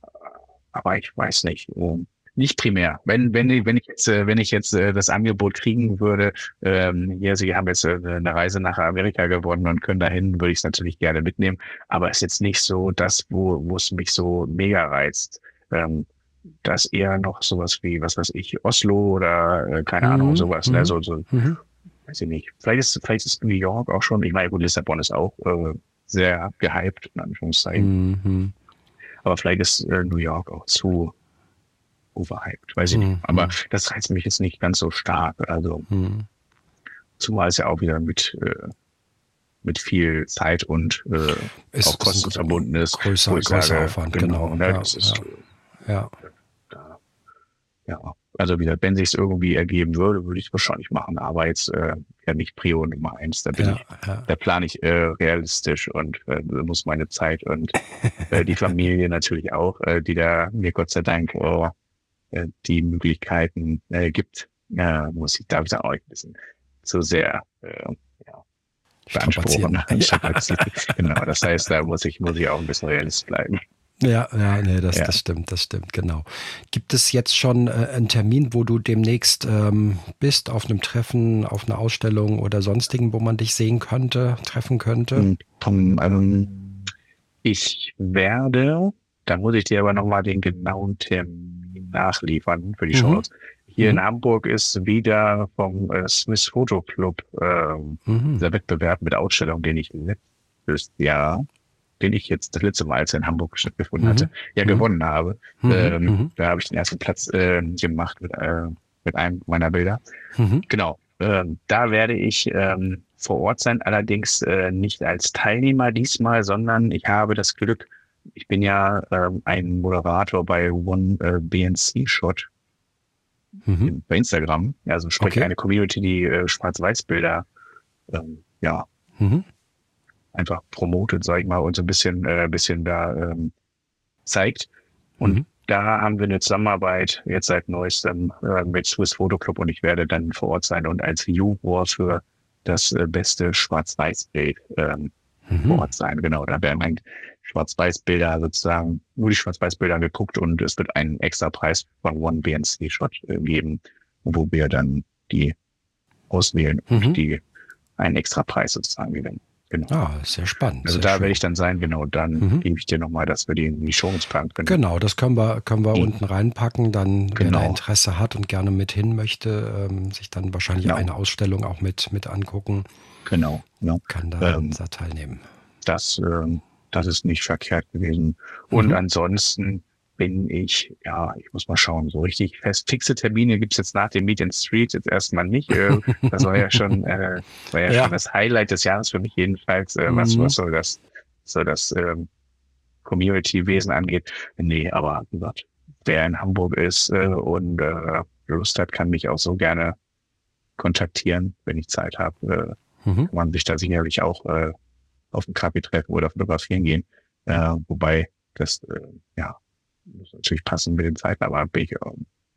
aber ich weiß nicht. Ähm, nicht primär. Wenn, wenn, ich- wenn ich jetzt, äh, wenn ich jetzt äh, das Angebot kriegen würde, ähm, hier, Sie haben jetzt äh, eine Reise nach Amerika gewonnen und können dahin, würde ich es natürlich gerne mitnehmen. Aber es ist jetzt nicht so das, wo, wo es mich so mega reizt. Ähm, das eher noch sowas wie, was weiß ich, Oslo oder äh, keine Ahnung, Mhm, sowas, ne? mhm, So, so, mhm, weiß ich nicht. Vielleicht ist, vielleicht ist New York auch schon, ich meine, gut, Lissabon ist auch äh, sehr gehypt, in Anführungszeichen. mhm, Aber vielleicht ist äh, New York auch zu overhyped, weiß ich nicht. mhm, Aber das reizt mich jetzt nicht ganz so stark. Also, mhm. zumal es ja auch wieder mit, äh, mit viel Zeit und äh, Ist, auch ist ein Kosten gro- verbunden ist, wo größer, ich größer sage, Aufwand, genau, genau. ne, Ja, das ist, ja, ja. äh, da, ja, also wieder, wenn sich es irgendwie ergeben würde, würde ich es wahrscheinlich machen. Aber jetzt äh, ja nicht Prio Nummer eins. Da bin Ja, ich, ja. da plane ich äh, realistisch und äh, muss meine Zeit und äh, die Familie natürlich auch, äh, die da mir Gott sei Dank oh, äh, die Möglichkeiten äh, gibt, äh, muss ich, darf ich da auch nicht ein bisschen zu sehr äh, ja, beanspruchen. Strapazieren. Ja. Strapazieren. Genau, das heißt, da muss ich, muss ich auch ein bisschen realistisch bleiben. Ja, ja, nee, das, Ja. das stimmt, das stimmt, genau. Gibt es jetzt schon äh, einen Termin, wo du demnächst ähm, bist, auf einem Treffen, auf einer Ausstellung oder sonstigen, wo man dich sehen könnte, treffen könnte? Und vom, ähm, ich werde, da muss ich dir aber nochmal den genauen Termin nachliefern für die Mhm, Shownotes. Hier in mhm, Hamburg ist wieder vom äh, Swiss Photo Club äh, mhm, dieser Wettbewerb mit Ausstellung, den ich letztes Jahr, den ich jetzt das letzte Mal, als er in Hamburg stattgefunden hatte, mhm, ja mhm, gewonnen habe. mhm, Ähm, mhm, da habe ich den ersten Platz äh, gemacht mit, äh, mit einem meiner Bilder. mhm, Genau. Ähm, da werde ich ähm, vor Ort sein, allerdings äh, nicht als Teilnehmer diesmal, sondern ich habe das Glück, ich bin ja ähm, ein Moderator bei One äh, B N C Shot mhm. in- bei Instagram, also sprich Okay. eine Community, die äh, Schwarz-Weiß-Bilder ähm, ja Mhm, einfach promotet, sag ich mal, und so ein bisschen, äh, bisschen da ähm, zeigt. Und mhm. da haben wir eine Zusammenarbeit jetzt seit neuestem äh, mit Swiss Photo Club und ich werde dann vor Ort sein und als Juror für das äh, beste Schwarz-Weiß-Bild ähm, vor Mhm. Ort sein. Genau, da werden dann Schwarz-Weiß-Bilder sozusagen, nur die Schwarz-Weiß-Bilder geguckt und es wird einen extra Preis von One B N C Shot äh, geben, wo wir dann die auswählen und Mhm. die einen extra Preis sozusagen gewinnen. genau. Ah, sehr spannend. Also sehr da schön. werde ich dann sein, genau. Dann Mhm. gebe ich dir nochmal, dass wir die in die Show uns packen können. Genau, das können wir, können wir Mhm. unten reinpacken. Dann, wer Genau. da Interesse hat und gerne mit hin möchte, ähm, sich dann wahrscheinlich Genau. eine Ausstellung auch mit, mit angucken, Genau. Ja. kann da, Ähm, da teilnehmen. das, ähm, das ist nicht verkehrt gewesen. Und Mhm. ansonsten bin ich, ja, ich muss mal schauen, so richtig fest fixe Termine gibt's jetzt nach dem Meet and Street jetzt erstmal nicht. Äh, das war ja schon, äh, war ja, Ja. schon das Highlight des Jahres für mich jedenfalls, äh, was, Mhm. was so das, so das ähm, Community-Wesen angeht. Nee, aber wie gesagt, wer in Hamburg ist äh, und äh, Lust hat, kann mich auch so gerne kontaktieren, wenn ich Zeit habe. Äh, Mhm. kann man sich da sicherlich auch äh, auf einen Kaffee treffen oder fotografieren gehen. Äh, wobei das, äh, ja, muss natürlich passen mit den Zeiten, aber bin ich äh,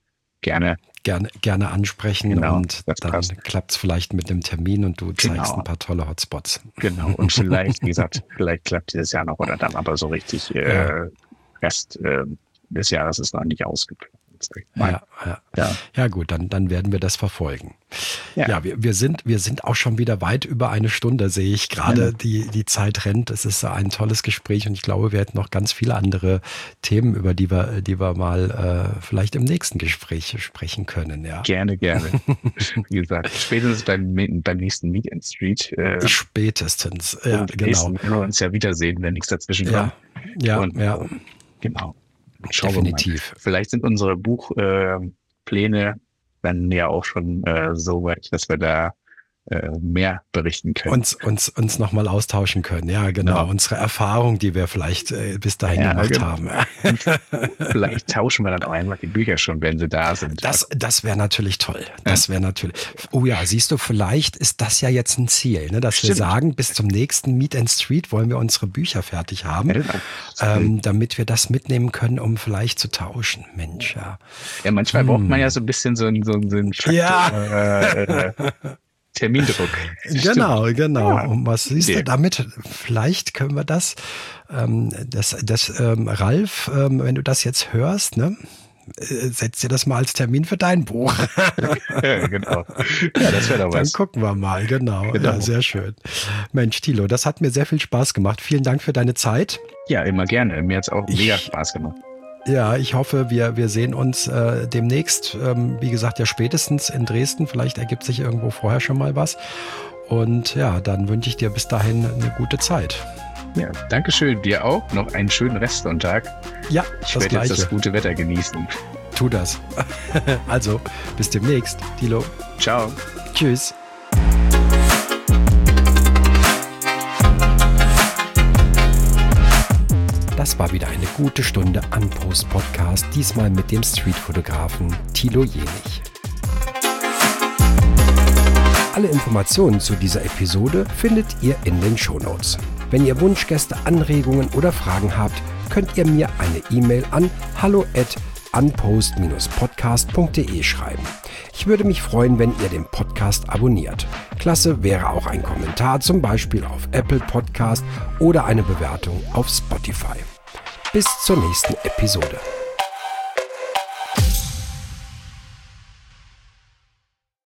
gerne. Gerne, gerne ansprechen Genau, und das dann passt. klappt es vielleicht mit dem Termin und du zeigst Genau. ein paar tolle Hotspots. Genau. Und vielleicht, wie gesagt, vielleicht klappt dieses Jahr noch oder dann aber so richtig äh, Ja. Rest äh, des Jahres ist noch nicht ausgeplant. Mal. Ja, ja. Ja. Ja gut, dann, dann werden wir das verfolgen. Ja. Ja, wir, wir, sind, wir sind auch schon wieder weit über eine Stunde, sehe ich gerade. Ja. Die, die Zeit rennt. Es ist ein tolles Gespräch und ich glaube, wir hätten noch ganz viele andere Themen, über die wir, die wir mal äh, vielleicht im nächsten Gespräch sprechen können. Ja. Gerne, gerne. Wie gesagt, spätestens beim, beim nächsten Meet and Street. Äh, Spätestens, ja, und genau. nächsten werden wir uns ja wiedersehen, wenn nichts dazwischen Ja, kommt. ja, Und, ja. äh, genau. Schauen Definitiv. wir mal. Vielleicht sind unsere Buchpläne äh, dann ja auch schon äh, so weit, dass wir da äh, mehr berichten können. Uns, uns, uns nochmal austauschen können. Ja, genau. Ja. Unsere Erfahrung, die wir vielleicht äh, bis dahin Ja, gemacht genau. haben. Vielleicht tauschen wir dann auch einfach die Bücher schon, wenn sie da sind. Das, das wäre natürlich toll. Das wäre natürlich. Oh ja, siehst du, vielleicht ist das ja jetzt ein Ziel, ne, dass Stimmt. wir sagen, bis zum nächsten Meet and Street wollen wir unsere Bücher fertig haben, Ja. ähm, damit wir das mitnehmen können, um vielleicht zu tauschen. Mensch, ja. Ja, manchmal braucht man ja so ein bisschen so einen, so einen, so einen Faktor, Ja. äh, äh, Termindruck. Genau, genau. Ja. Und was siehst Idee. du damit? Vielleicht können wir das, ähm, das, das ähm, Ralf, ähm, wenn du das jetzt hörst, ne? äh, Setz dir das mal als Termin für dein Buch. Ja, genau. Ja, das wäre doch Dann was. gucken wir mal, genau. Genau. Ja, sehr schön. Mensch, Thilo, das hat mir sehr viel Spaß gemacht. Vielen Dank für deine Zeit. Ja, immer gerne. Mir hat's auch Ich- mega Spaß gemacht. Ja, ich hoffe, wir, wir sehen uns äh, demnächst. Ähm, wie gesagt, ja spätestens in Dresden. Vielleicht ergibt sich irgendwo vorher schon mal was. Und ja, dann wünsche ich dir bis dahin eine gute Zeit. Ja, Dankeschön. Dir auch. Noch einen schönen Restsonntag. Ja, Ich das werde jetzt Gleiche. das gute Wetter genießen. Tu das. Also, bis demnächst. Thilo. Ciao. Tschüss. Das war wieder eine gute Stunde Unpost Podcast, diesmal mit dem Streetfotografen Thilo Jehlich. Alle Informationen zu dieser Episode findet ihr in den Shownotes. Wenn ihr Wunschgäste, Anregungen oder Fragen habt, könnt ihr mir eine E-Mail an hallo at unpost podcast punkt de schreiben. Ich würde mich freuen, wenn ihr den Podcast abonniert. Klasse wäre auch ein Kommentar, zum Beispiel auf Apple Podcast oder eine Bewertung auf Spotify. Bis zur nächsten Episode.